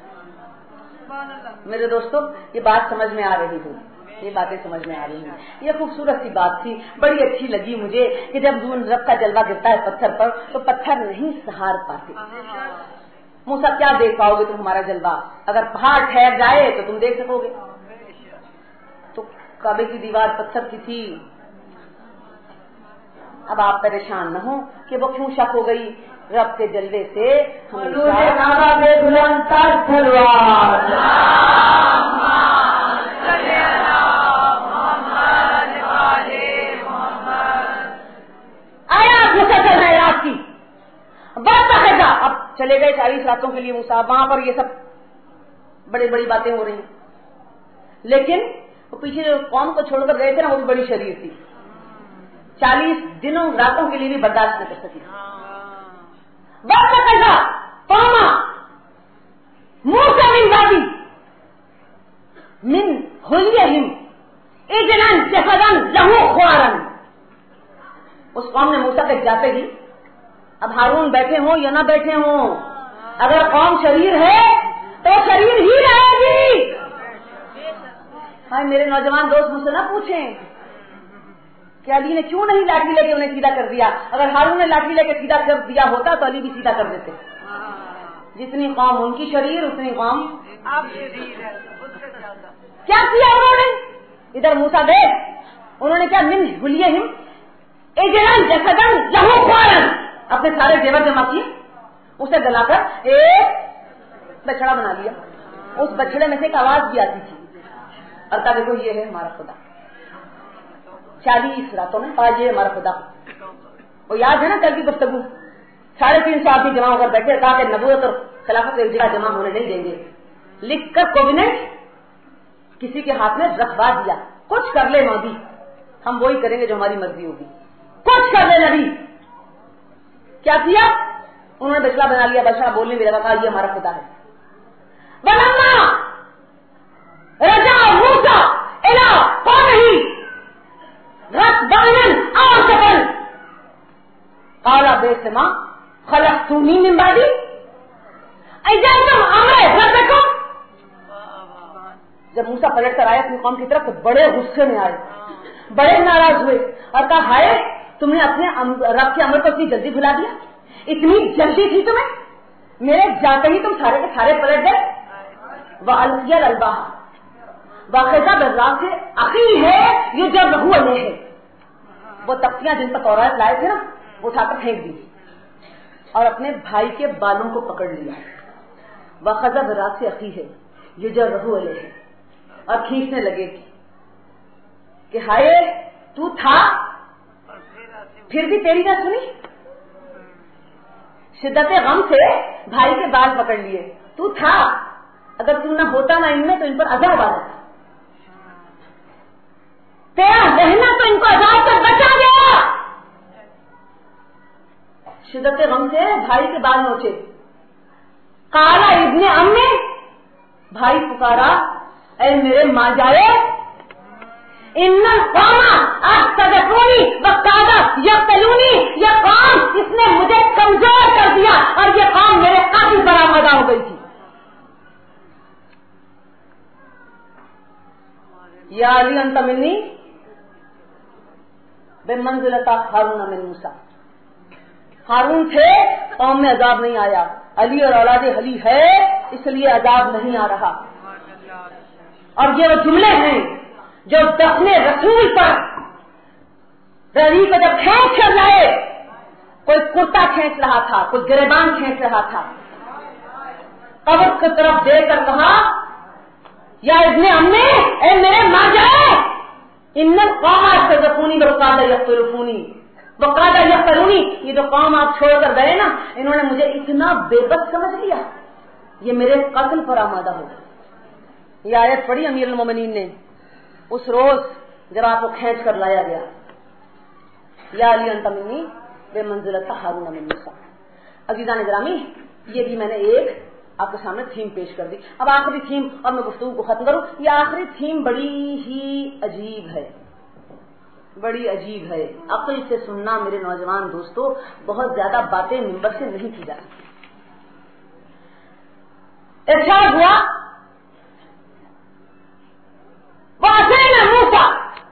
میرے دوستو یہ بات سمجھ میں آ رہی ہوگی، یہ باتیں سمجھ میں آ رہی ہیں. یہ خوبصورت سی بات تھی، بڑی اچھی لگی مجھے کہ جب رب کا جلوہ گرتا ہے پتھر پر تو پتھر نہیں سہار پاتے. موسیٰ کیا دیکھ پاؤ گے تم ہمارا جلوہ؟ اگر پہاڑ ٹھہر جائے تو تم دیکھ سکو گے. تو کعبے کی دیوار پتھر کی تھی. اب آپ پریشان نہ ہو کہ وہ کیوں شک ہو گئی. رب کے جلوے سے اب چلے گئے 40 راتوں کے لیے موسیٰ. وہاں پر یہ سب بڑی بڑی باتیں ہو رہی ہیں، لیکن وہ پیچھے جو قوم کو چھوڑ کر گئے تھے نا وہ بھی بڑی شریر تھی. 40 دنوں راتوں کے لیے بھی برداشت نہ کر سکی. موسیٰ من وادی من حلیہم اجلا جسدا لہ خوارا. اس قوم نے موسیٰ کے جاتے ہی، اب ہارون بیٹھے ہوں یا نہ بیٹھے ہوں، اگر قوم شریر ہے تو شریر ہی رہے گی. ہائی میرے نوجوان دوست مجھ سے نہ پوچھیں کہ علی نے کیوں نہیں لاٹھی لے کے انہیں سیدھا کر دیا. اگر ہارون نے لاٹھی لے کے سیدھا کر دیا ہوتا تو علی بھی سیدھا کر دیتے. جتنی قوم ان کی شریر اتنی قوم کیا کیا انہوں نے. ادھر موسیٰ دیکھ انہوں نے کیا من حلیہم اجلا جسدا لہ خوارا، اپنے سارے زیور جمع کیے, اسے گلا کر ایک بچڑا بنا لیا. اس بچڑے میں سے ایک آواز بھی آتی تھی اور کہا دیکھو یہ ہے ہمارا خدا. 40 راتوں میں کہا یہ ہمارا خدا. وہ یاد ہے نا کل کی گفتگو, 350 آدمی جمع ہو کر بیٹھے, کہا کہ نبوت اور خلافت ایک جگہ جمع ہونے نہیں دیں گے. لکھ کر کوبینٹ کسی کے ہاتھ میں رکھوا دیا, کچھ کر لے مودی, ہم وہی کریں گے جو ہماری مرضی ہوگی. کچھ کر لے نبی. کیا کیا انہوں نے؟ بچڑا بنا لیا. بچڑا بولنے بھی لگا, کہا یہ ہمارا خدا ہے. رجا موسیٰ الہ قومہ غضبانا آسفا قال بئس ما خلقتمونی من بعدی اجعلتم امر ربکم. جب موسیٰ پلٹ کر آئے اپنی قوم کی طرف تو بڑے غصے میں آئے, بڑے ناراض ہوئے اور کہا ہائے تم نے اپنے رب کے امر کو اتنی جلدی بھلا دیا, اتنی جلدی تھی تمہیں, میرے جاتے ہی تم سارے کے سارے پلٹ گئے. وَأَلْقِيَ الْأَلْوَاحَ وَأَخَذَ بِالرَّأْسِ أَخِيهِ يُجَرُّهُ عَلَيْهِ. وہ تختیاں جن پر تورات لائے تھے نا وہ اٹھا کر پھینک دی اور اپنے بھائی کے بالوں کو پکڑ لیا. وَأَخَذَ بِالرَّأْسِ أَخِيهِ يُجَرُّهُ عَلَيْهِ اور کھینچنے لگے کہ ہائے تو تھا پھر بھی تیری نہ سنی. شدت غم سے بھائی کے بال پکڑ لیے. تو تھا, اگر تو نہ ہوتا نہ ان میں تو ان پر عذاب آ جاتا. تیرا رہنا تو ان کو عذاب سے بچا گیا. شدت غم سے بھائی کے بال نوچے. قال ابن امی, بھائی پکارا اے میرے ماں جائے, ان القوم احتجبونی وقعد یقتلونی, یہ قوم اس نے مجھے کمزور کر دیا اور یہ قوم میرے قاتل پر آمادہ ہو گئی تھی. یا علی انت منی بمنزلۃ ہارون من موسیٰ. ہارون تھے قوم میں عذاب نہیں آیا, علی اور اولاد علی ہے اس لیے عذاب نہیں آ رہا. اور یہ وہ جملے ہیں جو دفن رسول پر رہی کو جب کھینچ کر لائے, کوئی کرتا کھینچ رہا تھا, کوئی گریبان کھینچ رہا تھا, قبر کی طرف دے کر کہا یا ابن امی اے میرے ماں جائے, ان القوم احتجبونی وقعد یقتلونی وقعد یقتلونی. یہ جو قوم آپ چھوڑ کر گئے نا انہوں نے مجھے اتنا بے بس سمجھ لیا, یہ میرے قتل پر آمادہ ہو گئے. یہ آیت پڑھی امیر المومنین نے اس روز جب آپ کو کھینچ کر لایا گیا. یا علی انت منی بمنزلۃ ہارون من موسیٰ. عزیزان گرامی, یہ بھی میں نے ایک آپ کے سامنے تھیم پیش کر دی. اب آخری تھیم اور میں گفتگو کو ختم کروں. یہ آخری تھیم بڑی ہی عجیب ہے, بڑی عجیب ہے. عقل سے سننا میرے نوجوان دوستو, بہت زیادہ باتیں ممبر سے نہیں کی جاتی. ارشاد ہوا وَأَتَيْنَا مُوسَىٰ,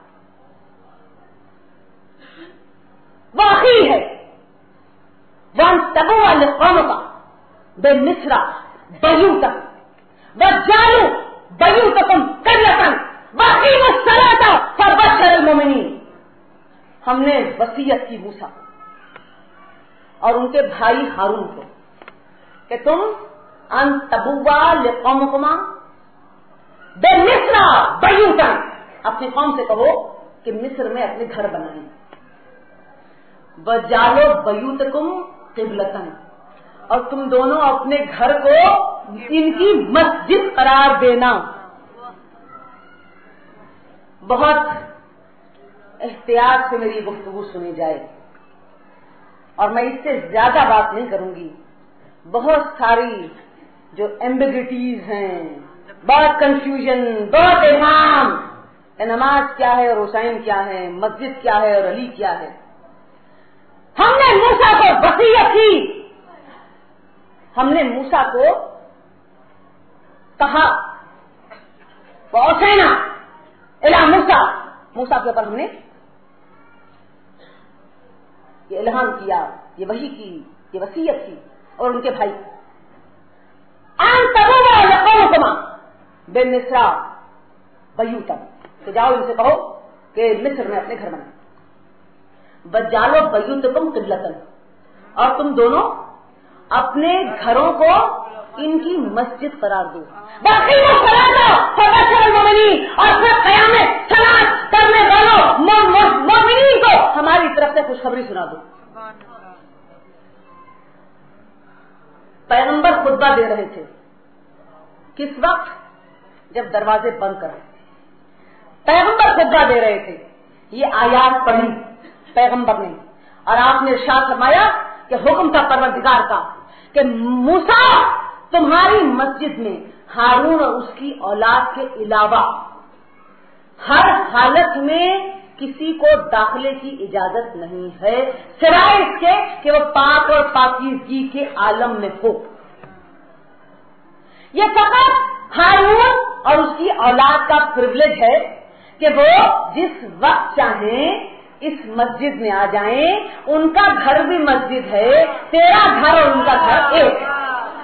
واقعی ہے وَانْتَبُوَا لِقَوْمِكَ بِمِصْرَ بَيُوتًا وَجَعَلُوا بَيُوتَكُمْ قِبْلَةً وَأَقِیمُوا الصَّلَاةَ فَبَشِّرِ الْمُؤْمِنِینَ. ہم نے وصیت کی موسیٰ اور ان کے بھائی ہارون کو کہ تم ان تبوا لقومکما بمصر بیوتا, اپنی قوم سے کہو کہ مصر میں اپنے گھر بنائیں. وجعلوا بیوتکم قبلۃ, اور تم دونوں اپنے گھر کو ان کی مسجد قرار دینا. بہت احتیاط سے میری گفتگو سنی جائے اور میں اس سے زیادہ بات نہیں کروں گی. بہت ساری جو ایمبیگوٹیز ہیں, بہت کنفیوژن, بہت ابہام, نماز کیا ہے اور حسین کیا ہے, مسجد کیا ہے اور علی کیا ہے. ہم نے موسیٰ کو وصیت کی, ہم نے موسیٰ کو کہا وَأَوْحَيْنَا إِلَىٰ مُوسَىٰ, موسیٰ کے اوپر ہم نے یہ الہام کیا, یہ وحی کی, یہ وصیت کی. اور ان کے بھائی ان تبوا لقومکما بمصر بیوتا, تو جاؤ ان سے کہو کہ مصر میں اپنے گھر بنائیں. وجعلوا بیوتکم قبلۃ, और तुम दोनों अपने घरों को इनकी मस्जिद करार दो। बाकी वो करा दो और फिर क़यामत सलात करने वालों मोमिनीन को हमारी तरफ से खुशखबरी सुना दो। पैगंबर खुतबा दे रहे थे, किस वक्त? जब दरवाजे बंद कर पैगंबर खुतबा दे रहे थे, ये आयात पढ़ी पैगंबर ने और आपने इरशाद फरमाया कि हुक्म था परवरदिगार का कि मूसा तुम्हारी मस्जिद में हारून और उसकी औलाद के अलावा हर हालत में किसी को दाखिले की इजाजत नहीं है सिवाय इसके कि वो पाक और पाकीज़गी के आलम में हो। ये फकत हारून और उसकी औलाद का प्रिविलेज है कि वो जिस वक्त चाहें इस मस्जिद में आ जाएं। उनका घर भी मस्जिद है, तेरा घर और उनका घर एक है।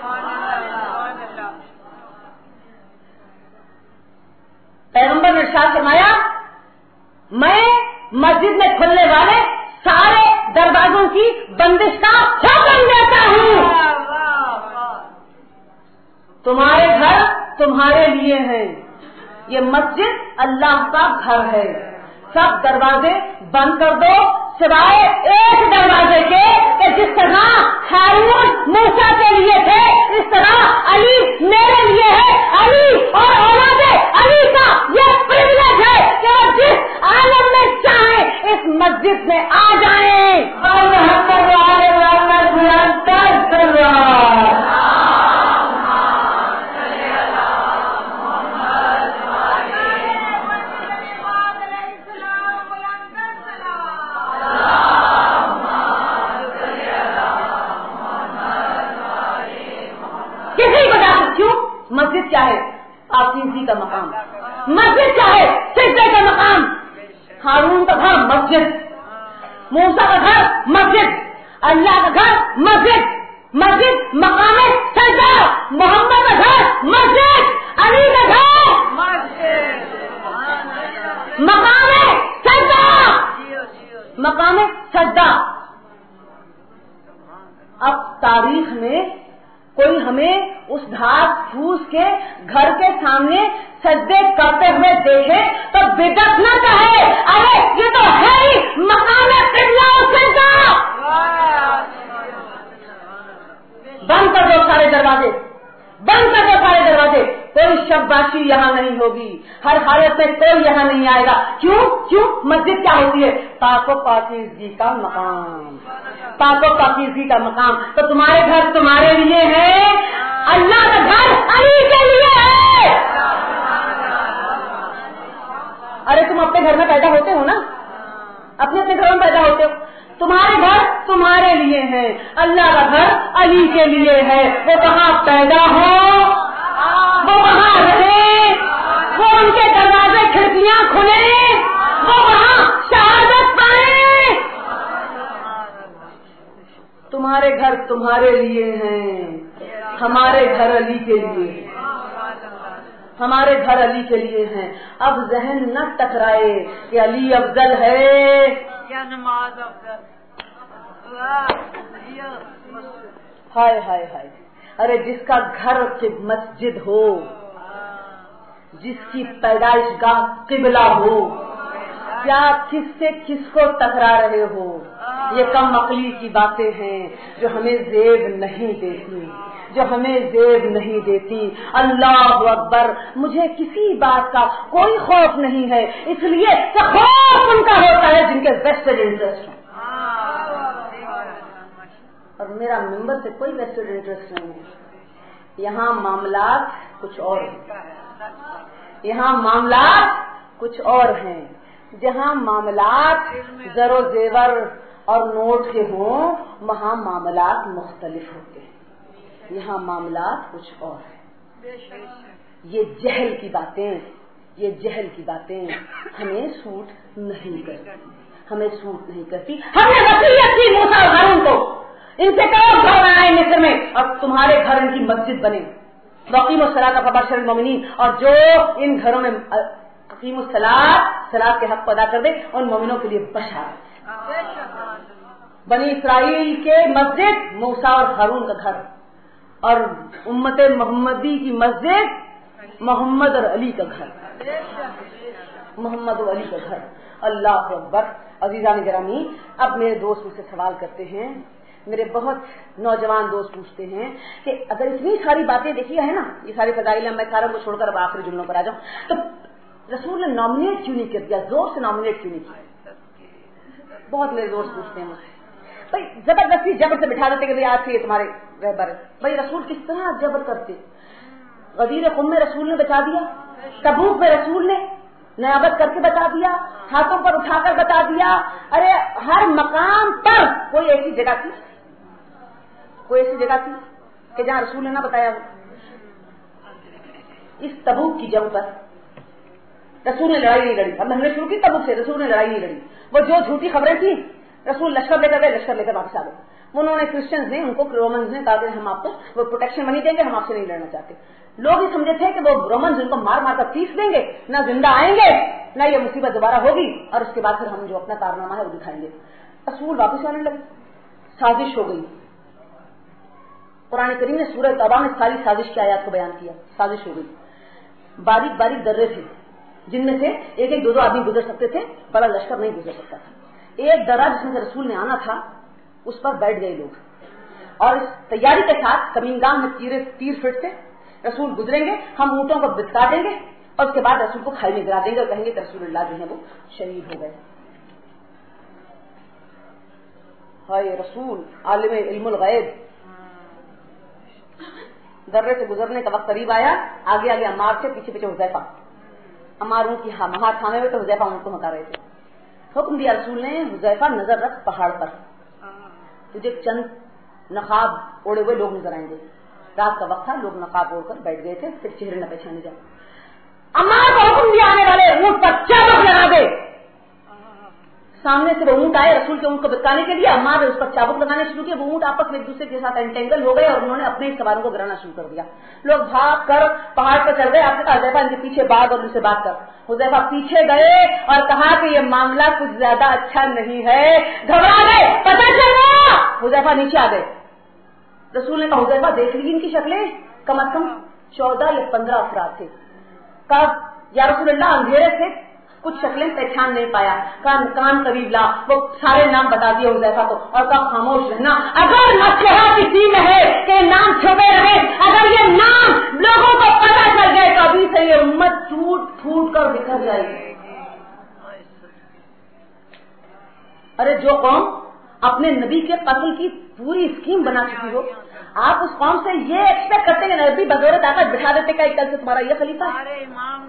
पैगंबर ने इरशाद फरमाया, मैं मस्जिद में खुलने वाले सारे दरवाजों की बंदिश का हुक्म देता हूँ। तुम्हारे घर तुम्हारे लिए हैं, ये मस्जिद अल्लाह का घर है। सब दरवाजे बंद कर दो सिवाय एक दरवाजे के कि जिस तरह हारून मूसा के लिए थे इस तरह अली मेरे लिए है। अली और औलादे अली का ये प्रिविलेज है कि वो जिस आलम में चाहे इस मस्जिद में आ जाएं। मस्जिद क्या है? पाकीज़गी का मकाम। मस्जिद क्या है? सिजदे का मकाम। हारून का घर मस्जिद, मूसा का घर मस्जिद, अल्लाह का घर मस्जिद। मस्जिद मकाम सजदा, मोहम्मद का घर मस्जिद, अली का घर मकाम सजदा, मकाम सजदा। अब तारीख में कोई हमें उस घास फूस के घर के सामने सजदे करते हुए देखे तो बिदअत न कहे, अरे ये तो है ही मकाम क़िबला और सजदा। बंद कर दो सारे दरवाजे, बंद कर दो सारे दरवाजे। कोई शब्बाशी यहाँ नहीं होगी, हर हालत में कोई यहाँ नहीं आएगा। क्यों? क्यों? मस्जिद क्या होती है? पाको पाकीज़गी का मकाम, पाको पाकीज़गी का मकाम। तो तुम्हारे घर तुम्हारे लिए है, अल्लाह का घर अली के लिए है। अरे तुम अपने घर में पैदा होते हो ना, अपने अपने घरों में पैदा होते हो। तुम्हारे घर तुम्हारे लिए है, अल्लाह का घर अली के लिए है। वो कहाँ पैदा हो, वो वहाँ रहे, वो उनके दरवाजे खिड़कियाँ खुले, वो वहाँ शहादत पाए। तुम्हारे घर तुम्हारे लिए हैं, हमारे घर अली के लिए हैं, हमारे घर अली के लिए हैं। अब जहन न टकराए कि अली अफजल है या नमाज अफजल। हाय हाय हाय। अरे जिसका घर के मस्जिद हो, जिसकी पैदाइश गाह क़िबला हो, क्या किससे किसको टकरा रहे हो? ये कम अक्ली की बातें हैं जो हमें ज़ेब नहीं देती, जो हमें ज़ेब नहीं देती। अल्लाह अकबर। मुझे किसी बात का कोई खौफ नहीं है, इसलिए खौफ उनका होता है जिनके वेस्टेड इंटरेस्ट हो। और मेरा मेंबर से कोई वेस्टेड इंटरेस्ट नहीं है। यहाँ मामलात कुछ और हैं, यहाँ मामलात कुछ और हैं। जहाँ मामलात जरो जेवर और नोट के हों वहाँ मामलात मुख्तलिफ होते हैं, यहाँ मामलात कुछ और है। ये जहल की बातें, ये जहल की बातें हमें सूट नहीं करती, हमें सूट नहीं करती। हमने वसीयत की मूसा और हारून को, इनसे कहो घर बनाए मिस्र में और तुम्हारे घर इनकी मस्जिद बने। वक़ीमुस्सलात फबश्शिरिल मोमिनीन। और जो इन घरों में सलात के हक अदा कर दे उन मोमिनों के लिए बशारत। بنی اسرائیل کے مسجد موسیٰ اور ہارون کا گھر، اور امت محمدی کی مسجد محمد اور علی کا گھر، محمد اور علی کا گھر۔ اللہ اکبر۔ عزیزان گرامی، اب میرے دوست مجھ سے سوال کرتے ہیں، میرے بہت نوجوان دوست پوچھتے ہیں کہ اگر اتنی ساری باتیں دیکھی ہے نا، یہ ساری فضائل، میں ساروں کو چھوڑ کر اب آخری جملوں پر آ جاؤں، تو رسول نے نامنیٹ کیوں نہیں کر دیا، زور سے نامنیٹ کیوں نہیں کیا؟ بہت میرے دوست پوچھتے ہیں مجھ سے، بھائی زبردستی جبر سے بٹھا دیتے کہ بھائی آج سے یہ تمہارے رہبر ہے۔ بھائی رسول کس طرح جبر کرتے؟ غدیر قم میں رسول نے بچا دیا، تبوک میں رسول نے نیابت کر کے بتا دیا، ہاتھوں پر اٹھا کر بتا دیا، ارے ہر مقام پر کوئی ایسی جگہ تھی، کوئی ایسی جگہ تھی کہ جہاں رسول نے نہ بتایا ہو؟ اس تبوک کی جنگ پر رسول نے لڑائی نہیں لڑی، ہم نے شروع کی تبوک سے، رسول نے لڑائی نہیں لڑی۔ وہ جو جھوٹی خبریں تھیں، رسول لشکر لے کر گئے، لشکر لے کر واپس آ گئے۔ انہوں نے کرسچنز نے، ان کو رومنز نے کہا کہ ہم آپ کو وہ پروٹیکشن منی دیں گے، ہم آپ سے نہیں لڑنا چاہتے۔ لوگ یہ سمجھے تھے کہ وہ رومنز ان کو مار مار کر پیس دیں گے، نہ زندہ آئیں گے، نہ یہ مصیبت دوبارہ ہوگی، اور اس کے بعد پھر ہم جو اپنا کارنامہ ہے وہ دکھائیں گے۔ رسول واپس آنے لگے، سازش ہو گئی۔ قرآن کریم نے سورہ توبہ میں ساری سازش کی آیات کو بیان کیا۔ سازش ہو گئی، باریک باریک درے تھے جن میں سے ایک ایک دو دو آدمی گزر سکتے تھے، بڑا لشکر نہیں گزر سکتا تھا۔ ایک درہ جس میں سے رسول نے آنا تھا اس پر بیٹھ گئے لوگ، اور اس تیاری کے ساتھ کمینگاہ میں تیر پھٹتے، رسول گزریں گے، ہم اونٹوں کو بچکا دیں گے، اور اس کے بعد رسول کو کھائی میں گرا دیں گے اور کہیں گے کہ رسول اللہ جو ہے وہ شہید ہو گئے۔ ہائے رسول عالم علم الغیب، درے سے گزرنے کا وقت قریب آیا، آگے آگے عمار سے، پیچھے پیچھے حذیفہ۔ عمار اونٹ کی مہار تھامے ہوئے تو حذیفہ اونٹ کو ہٹا رہے تھے۔ حکم دیا رسول نے، حذیفہ نظر رکھ پہاڑ پر، تجھے چند نقاب اوڑے ہوئے لوگ نظر آئیں گے۔ رات کا وقت تھا، لوگ نقاب اوڑھ کر بیٹھ گئے تھے، پھر چہرے نہ پہچانے جائے۔ عمار کو حکم دیا آنے والے اونٹ پر چابک لگا دے۔ سامنے سے وہ اونٹ آئے رسول کے اونٹ کو بتانے کے لیے، عمار نے اس پر چابک لگانے شروع کیے، وہ اونٹ آپس میں ایک دوسرے کے ساتھ انٹینگل ہو گئے اور انہوں نے اپنے سواروں کو گرانا شروع کر دیا۔ لوگ بھاگ کر پہاڑ پر چڑھ گئے۔ آپ نے کہا حذیفہ ان کے پیچھے بھاگ اور ان سے بات کر۔ حذیفہ پیچھے گئے اور کہا کہ یہ معاملہ کچھ زیادہ اچھا نہیں ہے، گھبرا گئے، پتہ چلا۔ حذیفہ نیچے آ گئے، رسول نے کہا حذیفہ دیکھ لی ان کی شکلیں، کم از کم 14 یا 15 افراد تھے۔ کہا یا رسول اللہ اندھیرے سے کچھ شکلیں پہچان نہیں پایا، کان قریب لا، وہ سارے نام بتا دیے حذیفہ کو، اور کہا خاموش رہنا، اگر مسئلہ کسی میں ہے کہ نام چھپے رہے، اگر یہ نام لوگوں کو پتہ چل گئے تو ابھی سے یہ امت ٹوٹ پھوٹ کر بکھر جائے گی۔ ارے جو قوم اپنے نبی کے قتل کی پوری اسکیم بنا چکی ہو، آپ اس قوم سے یہ ایکسپیکٹ کرتے ہیں کہ نبی بغیر طاقت بٹھا دیتے کہ کل سے تمہارا یہ خلیفہ ہے؟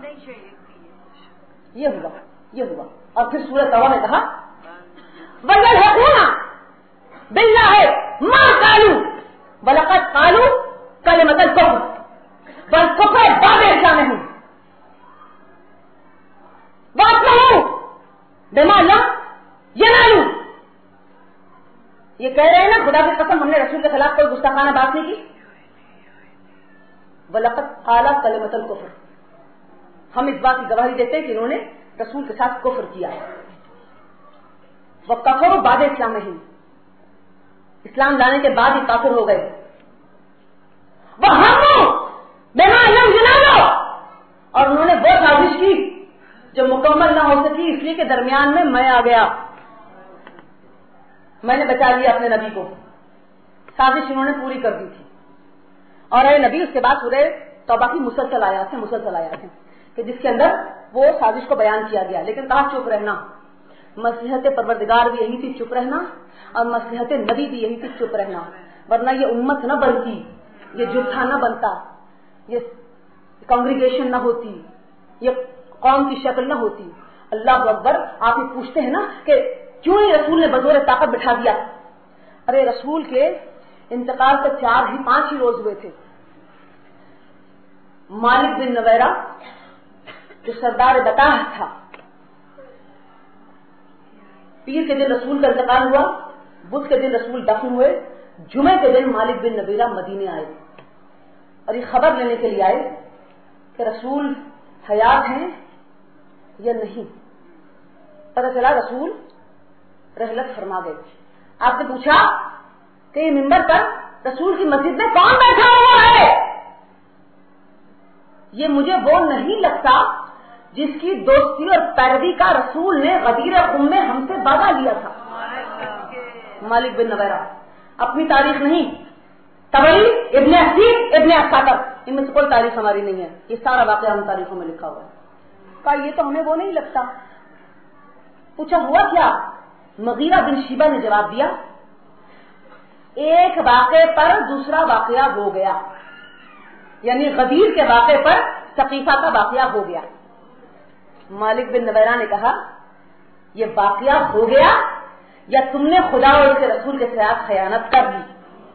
یہ ہوا اور پھر سورہ توبہ نے کہا وَيَلْحَقُونَ بِاللَّهِ مَا قَالُوا وَلَقَدْ قَالُوا كَلِمَةَ الْكُفْرِ وَالْكُفْرَ بَعْدَ إِسْلَامِهِمْ وَأَطْمَعُوا بِمَا لَمْ يَنَالُوا۔ یہ کہہ رہے ہیں نا خدا کی قسم ہم نے رسول کے خلاف کوئی گستاخانہ بات نہیں کی۔ وَلَقَدْ قَالَ كَلِمَةَ الْكُفْرِ، ہم اس بات کی گواہی دیتے ہیں کہ انہوں نے رسول کے ساتھ کفر کیا ہے۔ وَكَفَرُوا بَعْدَ إِسْلَامِهِمْ، اسلام لانے کے بعد ہی کافر ہو گئے۔ وَهَمُّوا بِمَا لَمْ يَنَالُوا، اور انہوں نے وہ سازش کی جو مکمل نہ ہو سکی، اس لیے کہ درمیان میں میں آ گیا، میں نے بچا لیا اپنے نبی کو۔ سازش انہوں نے پوری کر دی تھی۔ اور اے نبی، اس کے بعد سورہ توبہ کی مسلسل آیات ہیں کہ جس کے اندر وہ سازش کو بیان کیا گیا، لیکن کہا چپ رہنا۔ مصلحت پروردگار بھی یہی تھی، چپ رہنا، اور مصلحت نبی بھی یہی تھی، چپ رہنا، ورنہ یہ امت نہ بنتی، یہ جتھا نہ بنتا، یہ کانگریگیشن نہ ہوتی، یہ قوم کی شکل نہ ہوتی۔ اللہ اکبر۔ آپ یہ پوچھتے ہیں نا کہ کیوں ہی رسول نے بزور طاقت بٹھا دیا؟ ارے رسول کے انتقال کے 4-5 ہی روز ہوئے تھے۔ مالک بن نویرہ جو سردار بطاح تھا، پیر کے دن رسول کا انتقال ہوا، بدھ کے دن رسول دفن ہوئے، جمعے کے دن مالک بن نویرہ مدینے آئے اور یہ خبر لینے کے لیے آئے کہ رسول حیات ہیں یا نہیں۔ پتہ چلا رسول رحلت فرما گئے۔ आपने पूछा कि ये मिंबर पर रसूल की मस्जिद में कौन बैठा हुआ है? ये मुझे वो नहीं लगता जिसकी दोस्ती और पैरवी का रसूल ने गदीर खुम में हमसे वादा लिया था। मालिक बिन नवैरा, अपनी तारीख नहीं, तबरी, इब्ने असीर, इब्ने असाकर, इनमें से कोई तारीख हमारी नहीं है, ये सारा वाकया हम तारीखों में लिखा हुआ है। कहा ये तो हमें वो नहीं लगता। पूछा हुआ क्या? मगीरा बिन शिबा ने जवाब दिया, एक वाक़े पर दूसरा वाकया हो गया, यानी गदीर के वाक़े पर सकीफा का वाकया हो गया। मालिक बिन नवैरा ने कहा, ये वाकया हो गया या तुमने खुदा और उसके रसूल के साथ खयानत कर ली?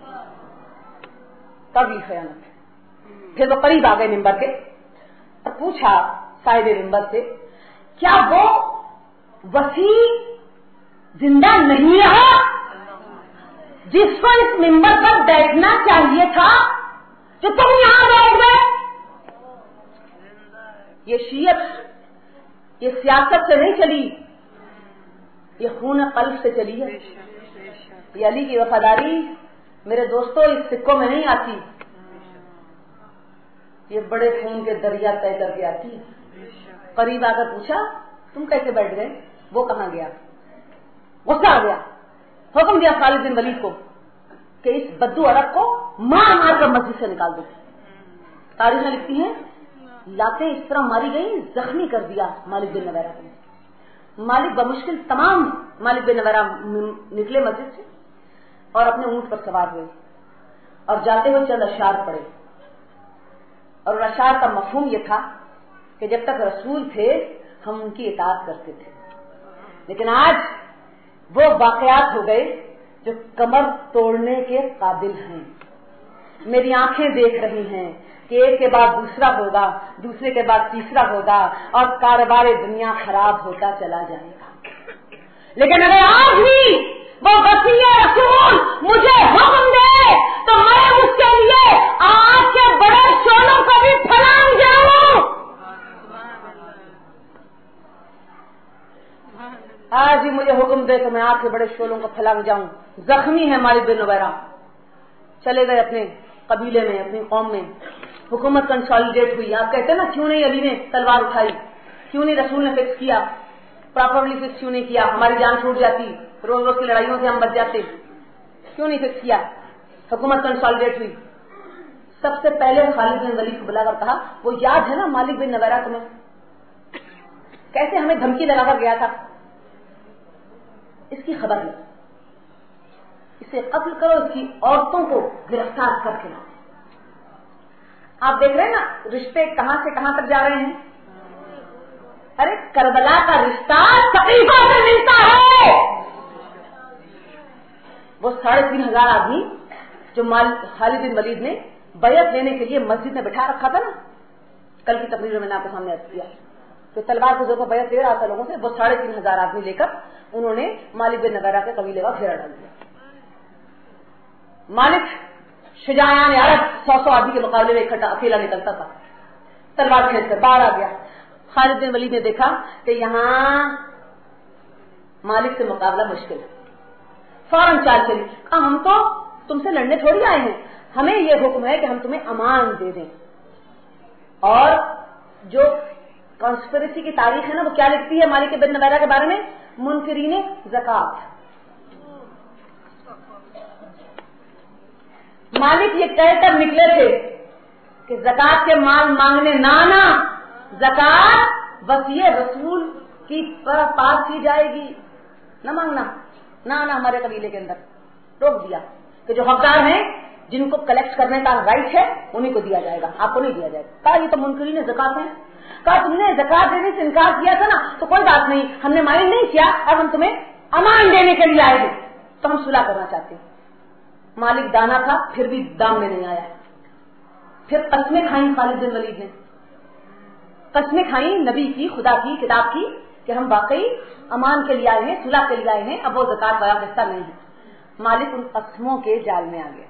कभी खयानत। फिर वो करीब आ गए मिंबर के और पूछा साहिब मिंबर से, क्या वो वसी जिंदा नहीं रहा जिसको इस मिंबर पर बैठना चाहिए था, जो तुम यहां बैठ गए? ये शीयत, ये सियासत से नहीं चली, ये खून कल्ब से चली है। ये अली की वफादारी मेरे दोस्तों इस सिक्कों में नहीं आती, ये बड़े खून के दरिया तय करके आती है। करीब आकर पूछा, तुम कैसे बैठ गए? वो कहां गया? गुस्सा आ गया, हुक्म दिया खालिद बिन वलीद को कि इस बद्दू अरब को मार मार कर मस्जिद से निकाल दो। तारीखें लिखती हैं, लातें इस तरह मारी गई, जख्मी कर दिया मालिक बिन नवैरा को। मालिक बमुश्किल तमाम मालिक बिन नवैरा निकले मस्जिद से और अपने ऊंट पर सवार हुए और जाते हुए चंद अशार पड़े। और अशार का मफहूम यह था कि जब तक रसूल थे हम उनकी इताअत करते थे, लेकिन आज वो वाकयात हो गए जो कमर तोड़ने के काबिल हैं। मेरी आंखें देख रही हैं कि एक के बाद दूसरा होगा, दूसरे के बाद तीसरा होगा और कारोबार दुनिया खराब होता चला जाएगा। लेकिन अगर आज भी वो वसीय रसूल मुझे हुक्म दे तो मैं उसके लिए आज के बड़े शोलों को भी फलांग जाऊं। आज भी मुझे हुक्म दे तो मैं आज के बड़े शोलों को फलांग जाऊं। जख्मी है मालिक बिन नवैरा, चले गए अपने कबीले में, अपनी कौम में। हुकूमत कंसोलिडेट हुई। आप कहते हैं ना, क्यों नहीं अली ने तलवार उठाई, क्यों नहीं रसूल ने फिक्स किया, प्रॉपरली फिक्स क्यों नहीं किया? हमारी जान छूट जाती, रोज रोज की लड़ाइयों से हम बच जाते। क्यों नहीं फिक्स किया? हुकूमत कंसोलिडेट हुई। सबसे पहले खालिद बिन वलीद को बुलाकर कहा, वो याद है ना मालिक बिन नवैरा तुम्हें कैसे हमें धमकी लगाकर गया था? इसकी खबर लो, इसे कत्ल करो, इसकी औरतों को गिरफ्तार करके लाओ। आप देख रहे हैं ना रिश्ते कहां से कहां तक जा रहे हैं। अरे करबला का रिश्ता सकीफा से मिलता है। वो 3,500 आदमी जो खालिद बिन वलीद ने बैयत लेने के लिए मस्जिद में बिठा रखा था ना, कल की तकरीर में मैंने आपके सामने अर्ज किया, तो तलवार के जोर पर बैयत ले रहा था लोगों से, वो 3,500 आदमी लेकर उन्होंने मालिक बिन नवैरा के कबीले का घेरा डाल दिया। मालिक शुजायान अरब 100 आदमी के मुकाबले में इकट्ठा अकेला निकलता था, तलवार खेल कर बाहर आ गया। खालिद बिन वलीद ने देखा कि यहां मालिक से मुकाबला मुश्किल है, फौरन चाल चली। हम तो तुमसे लड़ने थोड़ी आए हैं, हमें यह हुक्म है कि हम तुम्हें अमान दे दें। और जो कॉन्स्पिरेसी की तारीख है ना, वो क्या लिखती है मालिक बिन नवैरा के बारे में? मुनकरीने ज़कात। मालिक ये कहकर निकले थे कि ज़कात के माल मांगने ना आना, ज़कात वसीय रसूल की पास की जाएगी, न मांगना, ना आना हमारे कबीले के अंदर। रोक दिया कि जो हकदार हैं, जिनको कलेक्ट करने का राइट है, उन्हीं को दिया जाएगा, आपको नहीं दिया जाएगा। कहा ये तो मुनकरीने ज़कात है। कहा तुमने ज़कात देने से इनकार किया था ना, तो कोई बात नहीं, हमने माइंड नहीं किया, अब हम तुम्हें अमान देने के लिए आए थे, तो हम सुलह करना चाहते हैं। मालिक दाना था, फिर भी दाम में नहीं आया। फिर कस्में खाई खालिद बिन वलीद ने, कस्में खाई नबी की, खुदा की, किताब की, कि हम वाकई अमान के लिए आए हैं, सुलह के लिए आए हैं, अब वो ज़कात वाला रिश्ता नहीं है। मालिक उन कस्मों के जाल में आ गया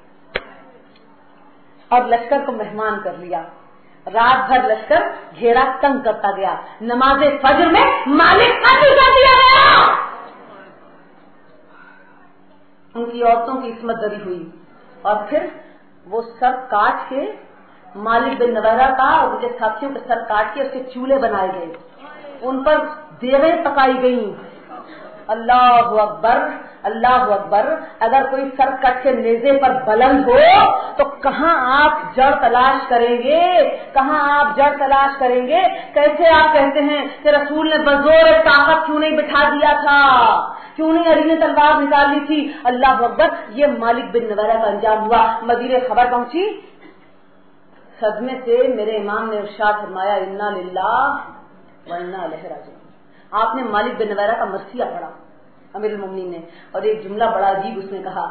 और लश्कर को मेहमान कर लिया। रात भर लश्कर घेरा तंग करता गया। नमाज़े फज्र में मालिक कत्ल कर दिया गया। उनकी औरतों की इसमत दरी हुई और फिर वो सर काट के मालिक बिन नवारा का और उनके साथियों के सर काट के उसके चूल्हे बनाए गए, उन पर देवें पकाई गई। अल्लाह अकबर, अल्लाह अकबर। अगर कोई सर कट के नेज़े पर बुलंद हो तो कहाँ आप जड़ तलाश करेंगे, कहाँ आप जड़ तलाश करेंगे? कैसे आप कहते हैं कि रसूल ने बजोर ताकत क्यों नहीं बिठा दिया था, क्यों नहीं अली ने तलवार निकाल ली थी? अल्लाह अकबर। ये मालिक बिन नवारा का अंजाम हुआ। मदीने खबर पहुंची, सदमे से मेरे इमाम ने इरशाद फरमाया, इन्ना लिल्लाह व इन्ना इलैहि राजिऊन। आपने मालिक बिन नवारा का मरसिया पढ़ा अमीरुल मोमिनीन ने, और एक जुमला बड़ा अजीब उसने कहा,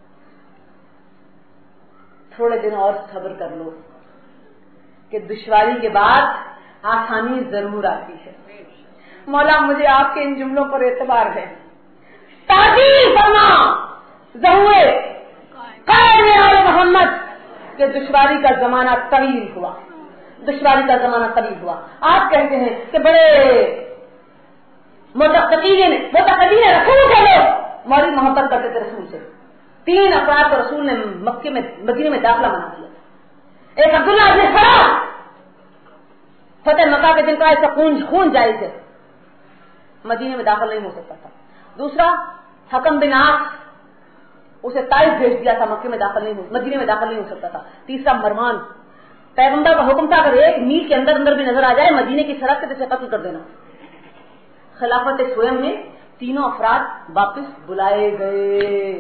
थोड़े दिन और सब्र कर लो कि दुश्वारी के बाद आसानी जरूर आती है। मौला मुझे आपके इन जुमलों पर एतबार है। ताज़ील फरमा ज़हुए क़ाइम आले मोहम्मद के दुश्वारी का जमाना तवील हुआ, दुश्वारी का जमाना तवील हुआ। आप कहते हैं कि बड़े मुतक़द्दीन रसूल के लोग मौली मोहब्बत करते थे रसूल से। 3 अफराद को रसूल ने मदीने में दाखिला बना दिया। एक अब्दुल्ला इब्न सलाम, फतेह मक्का के दिन का ऐसा खून जायज है, मदीने में दाखिल नहीं हो सकता था। दूसरा हकम बिन आस, उसे ताइफ भेज दिया था, मक्के में दाखिल नहीं हो, मदीने में दाखिल नहीं हो सकता था। तीसरा मरवान, पैगंबर का हुक्म था अगर 1 मील के अंदर भी नजर आ जाए मदीने की सड़क पे तो कत्ल कर देना। खिलाफत स्वयं में तीनों अफराद वापस बुलाए गए।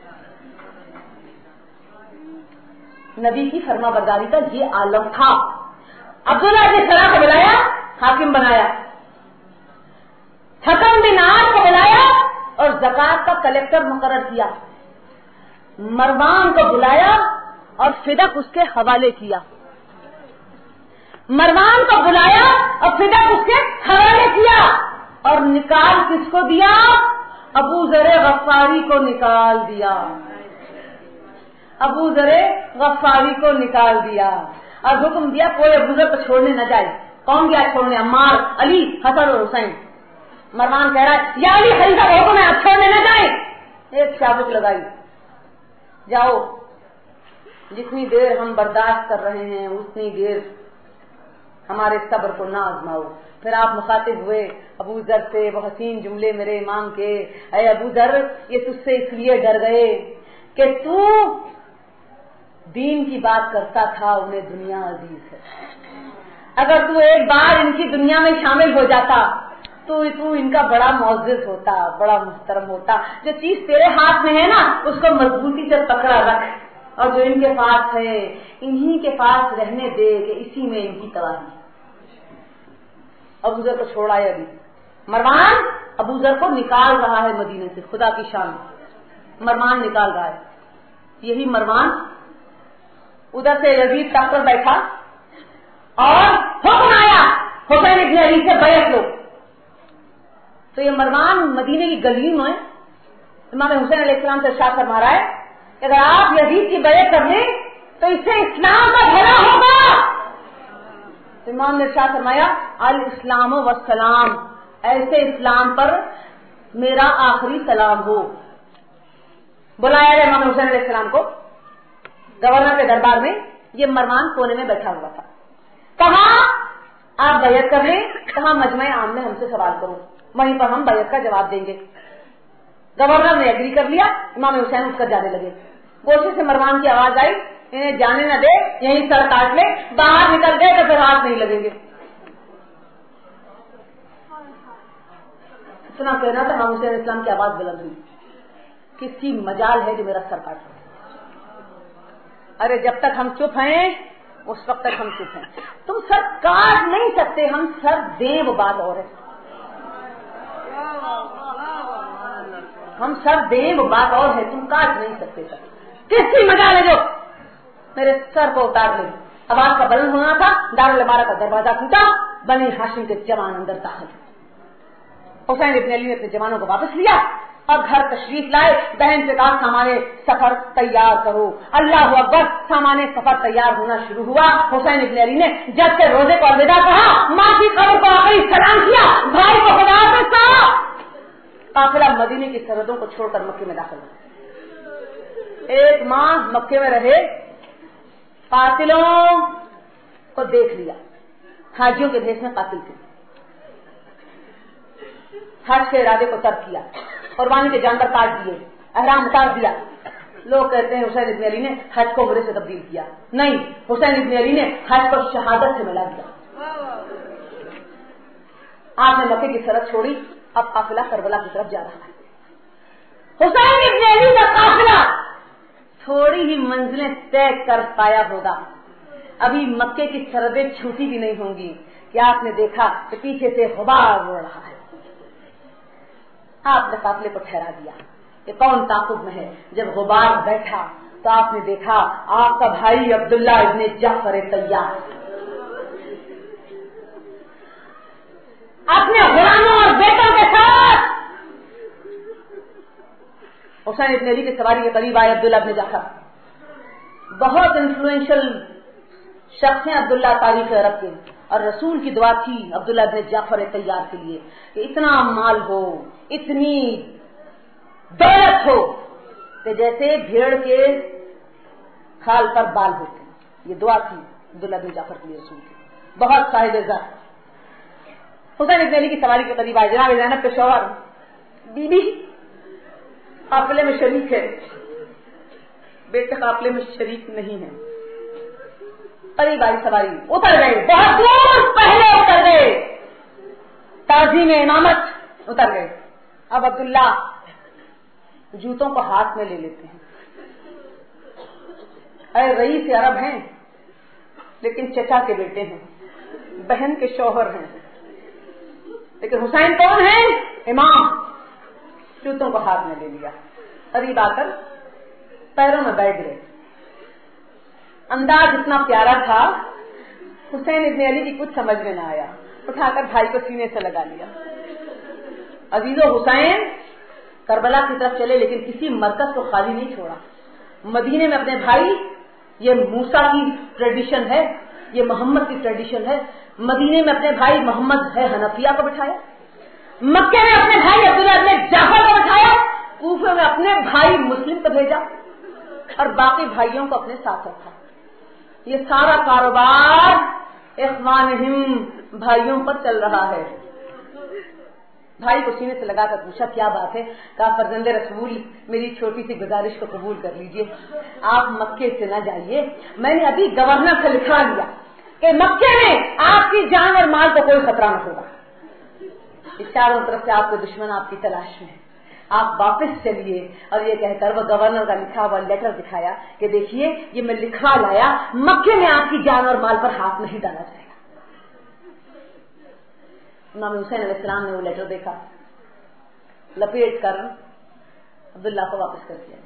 नबी की फरमाबरदारी का ये आलम था। अब्दुल्ला ने सलाह को बुलाया, हाकिम बनाया, हकम बिन आस को बुलाया और ज़कात का कलेक्टर मुकर्रर किया। मरवान को बुलाया और फिदक उसके हवाले किया। मरवान को बुलाया और फिदक उसके हवाले किया और निकाल किसको दिया? अबू ज़रे गफ्फारी को निकाल दिया। अबू ज़रे गफ्फारी को निकाल दिया और हुक्म दिया कोई अबू ज़र को छोड़ने न जाए। कौन गया छोड़ने? अम्मार, अली, हसन और हुसैन। मरवान कह रहा है या अली खलीफा का हुक्म है, आप छोड़ने न जाए। एक चाबुक लगाई, जाओ, जितनी देर हम बर्दाश्त कर रहे हैं उतनी देर हमारे सब्र को ना आजमाओ। फिर आप मुखातिब हुए अबू ज़र से, वो हसीन जुमले मेरे इमाम के, अरे अबू ज़र ये तुझसे इसलिए डर गए कि तू दीन की बात करता था, उन्हें दुनिया अजीज है। अगर तू एक बार इनकी दुनिया में शामिल हो जाता तो तू इनका बड़ा मौजिज़ होता, बड़ा मुहतरम होता। जो चीज तेरे हाथ में है ना उसको मजबूती से पकड़ा रख, और जो इनके पास है इन्हीं के पास रहने दे कि इसी में इनकी तबाही। अबू ज़र को छोड़ा है अभी। मरवान अबू ज़र को निकाल रहा है मदीने से, खुदा की शान, मरवान निकाल रहा है। यही मरवान उधर से यजीद तख्त पर बैठा और हुक्म आया हुसैन इब्न अली से बैत लो। तो ये मरवान मदीने की गली में इमाम हुसैन अलैहिस्सलाम से इरशाद फरमा रहा है कि अगर आप यजीद की बैत कर लें तो इससे इस्लाम का भला होगा। तो इमाम ने इरशाद फरमाया अल इस्लाम व सलाम, ऐसे इस्लाम पर मेरा आखिरी सलाम हो। बुलाया गया इमाम हुसैन अलैहिस्सलाम को गवर्नर के दरबार में। ये मरवान कोने में बैठा हुआ था। कहा आप बैत कर लें, कहा मजमे आम में हमसे सवाल करो, वहीं पर हम बैत का जवाब देंगे। गवर्नर ने एग्री कर लिया। इमाम हुसैन उठकर जाने लगे। गोशे से मरवान की आवाज आई, इन्हें जाने न दे, यहीं सर काट ले, बाहर निकल गए तो फिर हाथ नहीं लगेंगे। इतना कहना था इमाम हुसैन इस्लाम की आवाज बुलंद हुई, किसकी मजाल है जो मेरा सर काट। अरे जब तक हम चुप हैं उस वक्त तक हम चुप हैं। तुम सर काट नहीं सकते, हम सर दें वो बात और है। हम सर दें वो बात और है, तुम काट नहीं सकते सर। किसकी मजाल है जो मेरे सर को उतार ले। आवाज का बुलंद होना था। दारुल इमारत का दरवाजा टूटा, बनी हाशिम के जवान अंदर दाखिल। हुसैन इब्न अली ने अपने जवानों को वापस लिया और घर तशरीफ लाए। बहन से कहा सामाने सफर तैयार करो। अल्लाह अकबर, सामाने सफर तैयार होना शुरू हुआ। हुसैन इब्न अली ने जब से रोजे को अलविदा कहा, माँ की कब्र को आकर सलाम किया, भाई को खुदा हाफिज़ कहा। काफिला मदीने की सरहदों को छोड़कर मक्के में दाखिल हुआ। एक माह मक्के में रहे, कातिलों को देख लिया, हाजियों के भेष में कातिल थे, हज के इरादे को तर्क किया, कुर्बानी के जानवर काट दिए, एहराम उतार दिया। लोग कहते हैं हुसैन इब्न अली ने हज को उम्रे से तब्दील किया। नहीं, हुसैन इब्न अली ने हज को शहादत से मिला दिया। आपने मक्के की सरहद छोड़ी, अब काफिला करबला की तरफ जा रहा है। हुसैन इब्न अली का काफिला थोड़ी ही मंजिलें तय कर पाया होगा, अभी मक्के की सरहदें छूटी भी नहीं होंगी कि आपने देखा कि पीछे से गुबार उड़ रहा है। आपने काफिले को ठहरा दिया कि कौन ताकुब में है। जब गुबार बैठा तो आपने देखा आपका भाई अब्दुल्ला इब्ने जाफर तैयार, अपने गुलामों और बेटों के साथ हुसैन इब्न अली की सवारी के करीब आए अब्दुल्ला इब्ने जाफर। बहुत इन्फ्लुएंशियल शख्स हैं अब्दुल्ला तारीख अरब के, और रसूल की दुआ थी अब्दुल्ला इब्ने जाफर तैयार के लिए कि इतना माल हो, इतनी दौलत हो कि जैसे भेड़ के खाल पर बाल होते। ये दुआ थी अब्दुल्ला इब्ने जाफर के लिए रसूल की। बहुत साहिब इज्जत हुसैन इब्न अली की सवारी के करीब आए। जनाब ज़ैनब के शौहर बीबी काफिले में शरीक है, बेटे काफिले में शरीक नहीं है। करीब आई सवारी, उतर गए, बहुत दूर पहले उतर गए, ताज़ीम इमामत उतर गए। अब अब्दुल्ला जूतों को हाथ में ले लेते हैं। अरे रईस अरब हैं, लेकिन चचा के बेटे हैं, बहन के शौहर हैं, लेकिन हुसैन कौन है? इमाम। जूतों को हाथ में ले लिया, करीब आकर पैरों में बैठ गए। अंदाज इतना प्यारा था, हुसैन इब्न अली की कुछ समझ में ना आया, उठाकर भाई को सीने से लगा लिया। अजीजो हुसैन करबला की तरफ चले, लेकिन किसी मरकज को खाली नहीं छोड़ा। मदीने में अपने भाई, ये मूसा की ट्रेडिशन है, ये मोहम्मद की ट्रेडिशन है, मदीने में अपने भाई मोहम्मद है हनफिया को बिठाया, मक्के में अपने भाई अब्दुल्ला इब्ने जाफर को बिठाया, कूफे में अपने भाई मुस्लिम को भेजा और बाकी भाइयों को अपने साथ रखा। ये सारा कारोबार इख्वानिहिम भाइयों पर चल रहा है। भाई को सीने से लगाकर पूछा क्या बात है? कहा फर्जंदे रसूल, मेरी छोटी सी गुजारिश को कबूल कर लीजिए, आप मक्के से न जाइए। मैंने अभी गवर्नर से लिखवा लिया कि मक्के में आपकी जान और माल को कोई खतरा न होगा। चारों तरफ से आपके दुश्मन आपकी तलाश में, आप वापस चलिए। और ये कहकर वो गवर्नर का लिखा हुआ लेटर दिखाया कि देखिए ये मैं लिखवा लाया, मक्के में आपकी जान और माल पर हाथ नहीं डाला जाएगा। इमाम हुसैन अलैहिस्सलाम ने वो लेटर देखा, लपेट कर अब्दुल्ला को वापस कर दिया।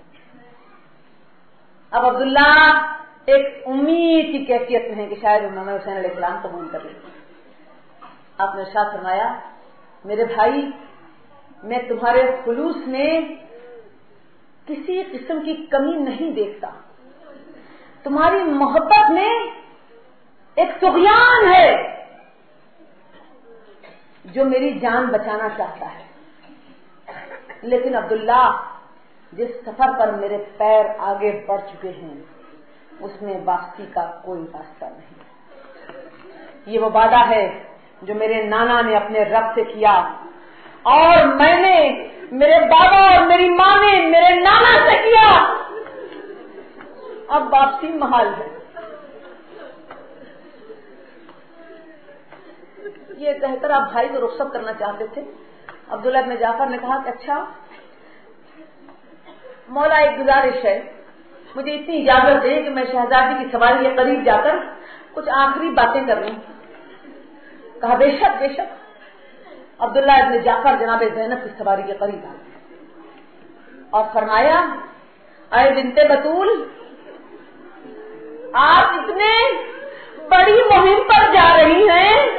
अब अब्दुल्ला एक उम्मीद की कैफियत में है कि शायद इमाम हुसैन अलैहिस्सलाम कबूल कर ले। आपने इरशाद फरमाया, मेरे भाई, मैं तुम्हारे खुलूस में किसी किस्म की कमी नहीं देखता, तुम्हारी मोहब्बत में एक तुग़यान है जो मेरी जान बचाना चाहता है। लेकिन अब्दुल्ला, जिस सफर पर मेरे पैर आगे बढ़ चुके हैं उसमें वापसी का कोई रास्ता नहीं। ये वो वादा है जो मेरे नाना ने अपने रब से किया और मैंने मेरे बाबा और मेरी माँ ने मेरे नाना से किया। अब वापसी महाल है। ये कहकर आप भाई को रुखसत करना चाहते थे। अब्दुल्ला इब्न जाफर ने कहा कि अच्छा मौला, एक गुजारिश है, मुझे इतनी इजाजत दे कि मैं शहजादी की सवारी के करीब जाकर कुछ आखिरी बातें कर लूं। कहा बेशक बेशक। अब्दुल्ला इब्न जाफर जनाब ज़ैनब की सवारी के करीब आ और फरमाया, अय बिन्ते बतूल, आप इतने बड़ी मुहिम पर जा रही हैं,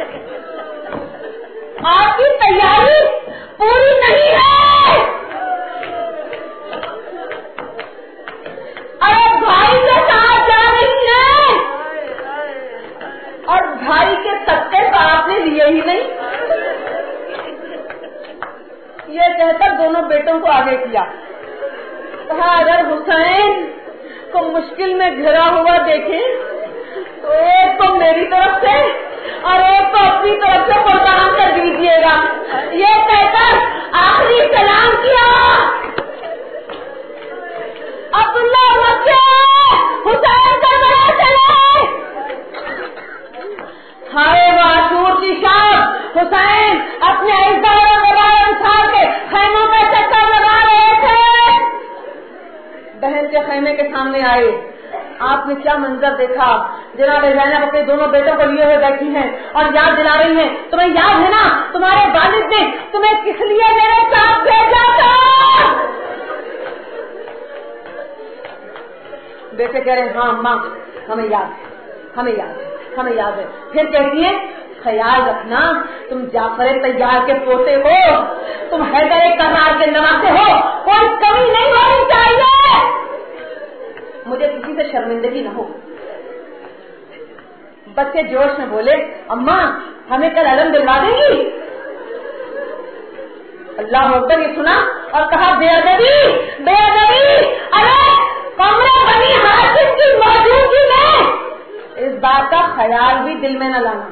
आपकी तैयारी पूरी नहीं है। अरे भाई के साथ जा रही है और भाई के सत्ते तो आपने लिए ही नहीं। ये कहकर दोनों बेटों को आगे किया। کہا اگر حسین کو مشکل میں گھرا ہوا دیکھیں تو ایک تو میری طرف سے اور ایک تو اپنی طرف سے قربان کر دیجیے گا. یہ کہہ کر آخری سلام کیا. عبداللہ مکے حسین کا بڑا چلے. ہائے عاشور کی شام حسین اپنے انصار کے خیموں میں چکر لگا رہے تھے. بہن کے خیمے کے سامنے آئے. آپ نے کیا منظر دیکھا. جناب زینب اپنے دونوں بیٹوں کو لیے ہوئے بیٹھی ہیں اور یاد دلا رہی ہیں تمہیں یاد ہے نا تمہارے والد نے تمہیں کس لیے میرے ساتھ بھیجا تھا. بیٹے کہہ رہے ہیں ہاں ماں ہمیں یاد ہے ہمیں یاد ہے ہمیں یاد ہے. پھر کہتی ہیں خیال رکھنا تم جعفر طیار کے پوتے ہو تم حیدر کرار کے نواسے ہو کوئی کمی نہیں ہونی چاہیے. مجھے کسی سے شرمندگی نہ ہو. بچے جوش میں بولے اماں ہمیں کل علم دلوا دیں گی. اللہ اکبر یہ سنا اور کہا بے ادبی بے ادبی. ارے کمرے بنی ہاشم کی موجودگی میں اس بات کا خیال بھی دل میں نہ لانا.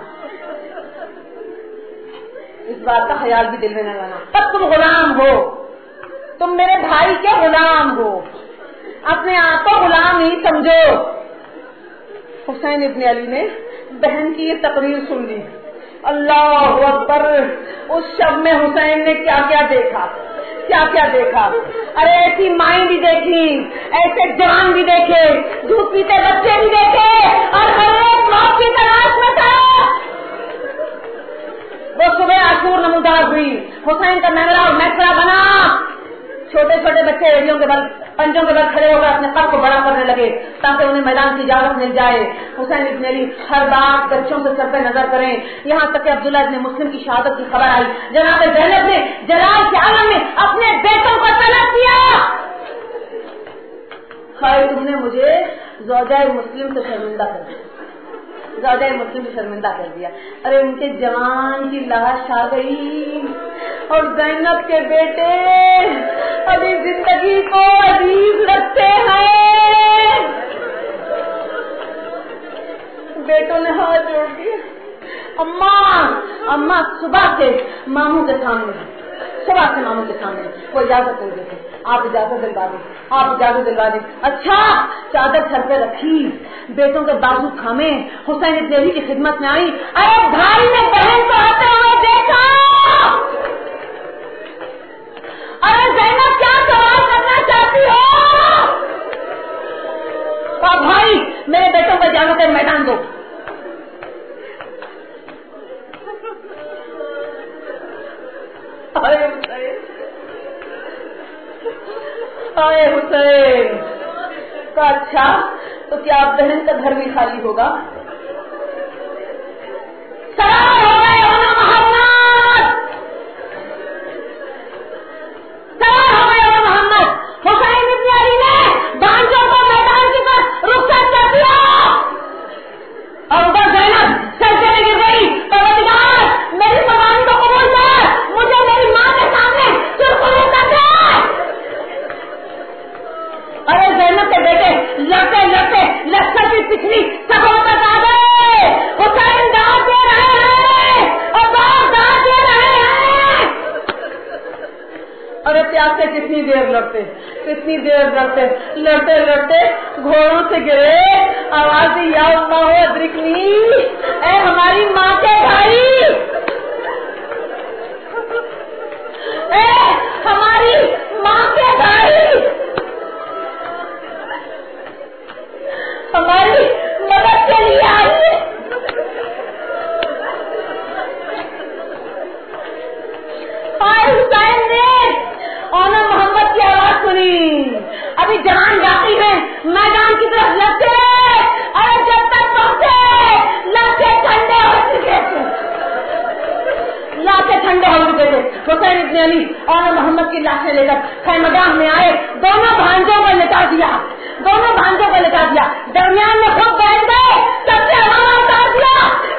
اس بات کا خیال بھی دل میں نہ لانا. تب تم غلام ہو تم میرے بھائی کے غلام ہو اپنے آپ کو غلام ہی سمجھو. حسین ابن علی نے بہن کی یہ تقریر سن لی. اللہ اکبر. اس شب میں حسین نے کیا کیا دیکھا کیا کیا دیکھا. ارے ایسی مائیں بھی دیکھی ایسے جوان بھی دیکھے دودھ پیتے بچے بھی دیکھے اور ہر ایک موت کی تلاش میں تھا. وہ صبح عاشور نمودار ہوئی. حسین کا نگرا اور محفرہ بنا. چھوٹے چھوٹے بچے ریڑھیوں کے بل پنجوں کے بل کھڑے ہو کر اپنے قد کو بڑا کرنے لگے تاکہ انہیں میدان کی اجازت مل جائے. حسین ابن علی ہر بات بچوں سے سر پہ نظر کریں یہاں تک کہ عبداللہ ابن مسلم کی شہادت کی خبر آئی. جناب زینب نے جلال کے عالم میں اپنے بیٹوں کو طلب کیا. خیر تم نے مجھے زوجہ مسلم سے شرمندہ کر دیا زوجہ مسلم سے شرمندہ کر دیا. ارے ان کے جوان کی لاش آ گئی اور زینب کے بیٹے ابھی زندگی کو عزیز رکھتے ہیں. بیٹوں نے ہاتھ جوڑ دیا. اماں صبح سے ماموں کے سامنے وہ اجازت نہیں دیتے. آپ اجازت دلوا دیں. اچھا چادر سر پہ رکھی بیٹوں کے بازو تھامے حسین ابن علی کی خدمت میں آئی. ارے بھائی نے بہن کو آتے ہوئے دیکھا. ارے زینب کیا سوال کرنا چاہتی ہو. بھائی میرے بیٹوں کو اجازت ہے میدان دو. حسین کا اچھا تو کیا آپ بہن کا گھر بھی خالی ہوگا. محمد حسین ابن علی نے بانجوں کو میدان کی طرف رخصت کر دیا اور ادھر زینب سجدے میں گر گئی. پروردگار میری قربانی کو قبول کر مجھے میری ماں کے سامنے سرخرو کر دے. ارے زینب کے بیٹے لڑتے لڑتے لشکر کی پچھلی سبوں تک آ گئے. حسین داد دے رہے ہیں اور بہت داد دے رہے ہیں. ارے پیاس سے کتنی دیر لڑتے لڑتے گھوڑوں سے گرے. آواز یا اماں ہو ادرکنی اے ہماری ماں کے بھائی اے ہماری ماں کے بھائی ہماری مدد کے لیے آئیے. حسین نے اونا محمد کی آواز سنی. ابھی جان جاتی ہے میدان کی طرف لگتے. ارے جب تک پہنچے لاکھیں ٹھنڈے ہو چکے تھے. حسین ابن علی اور محمد کی لاشیں لے کر خیمگاہ میں آئے. دونوں بھانجوں کو لٹا دیا. درمیان میں خود بیٹھ گئے. سب سے ہمارا اتار دیا.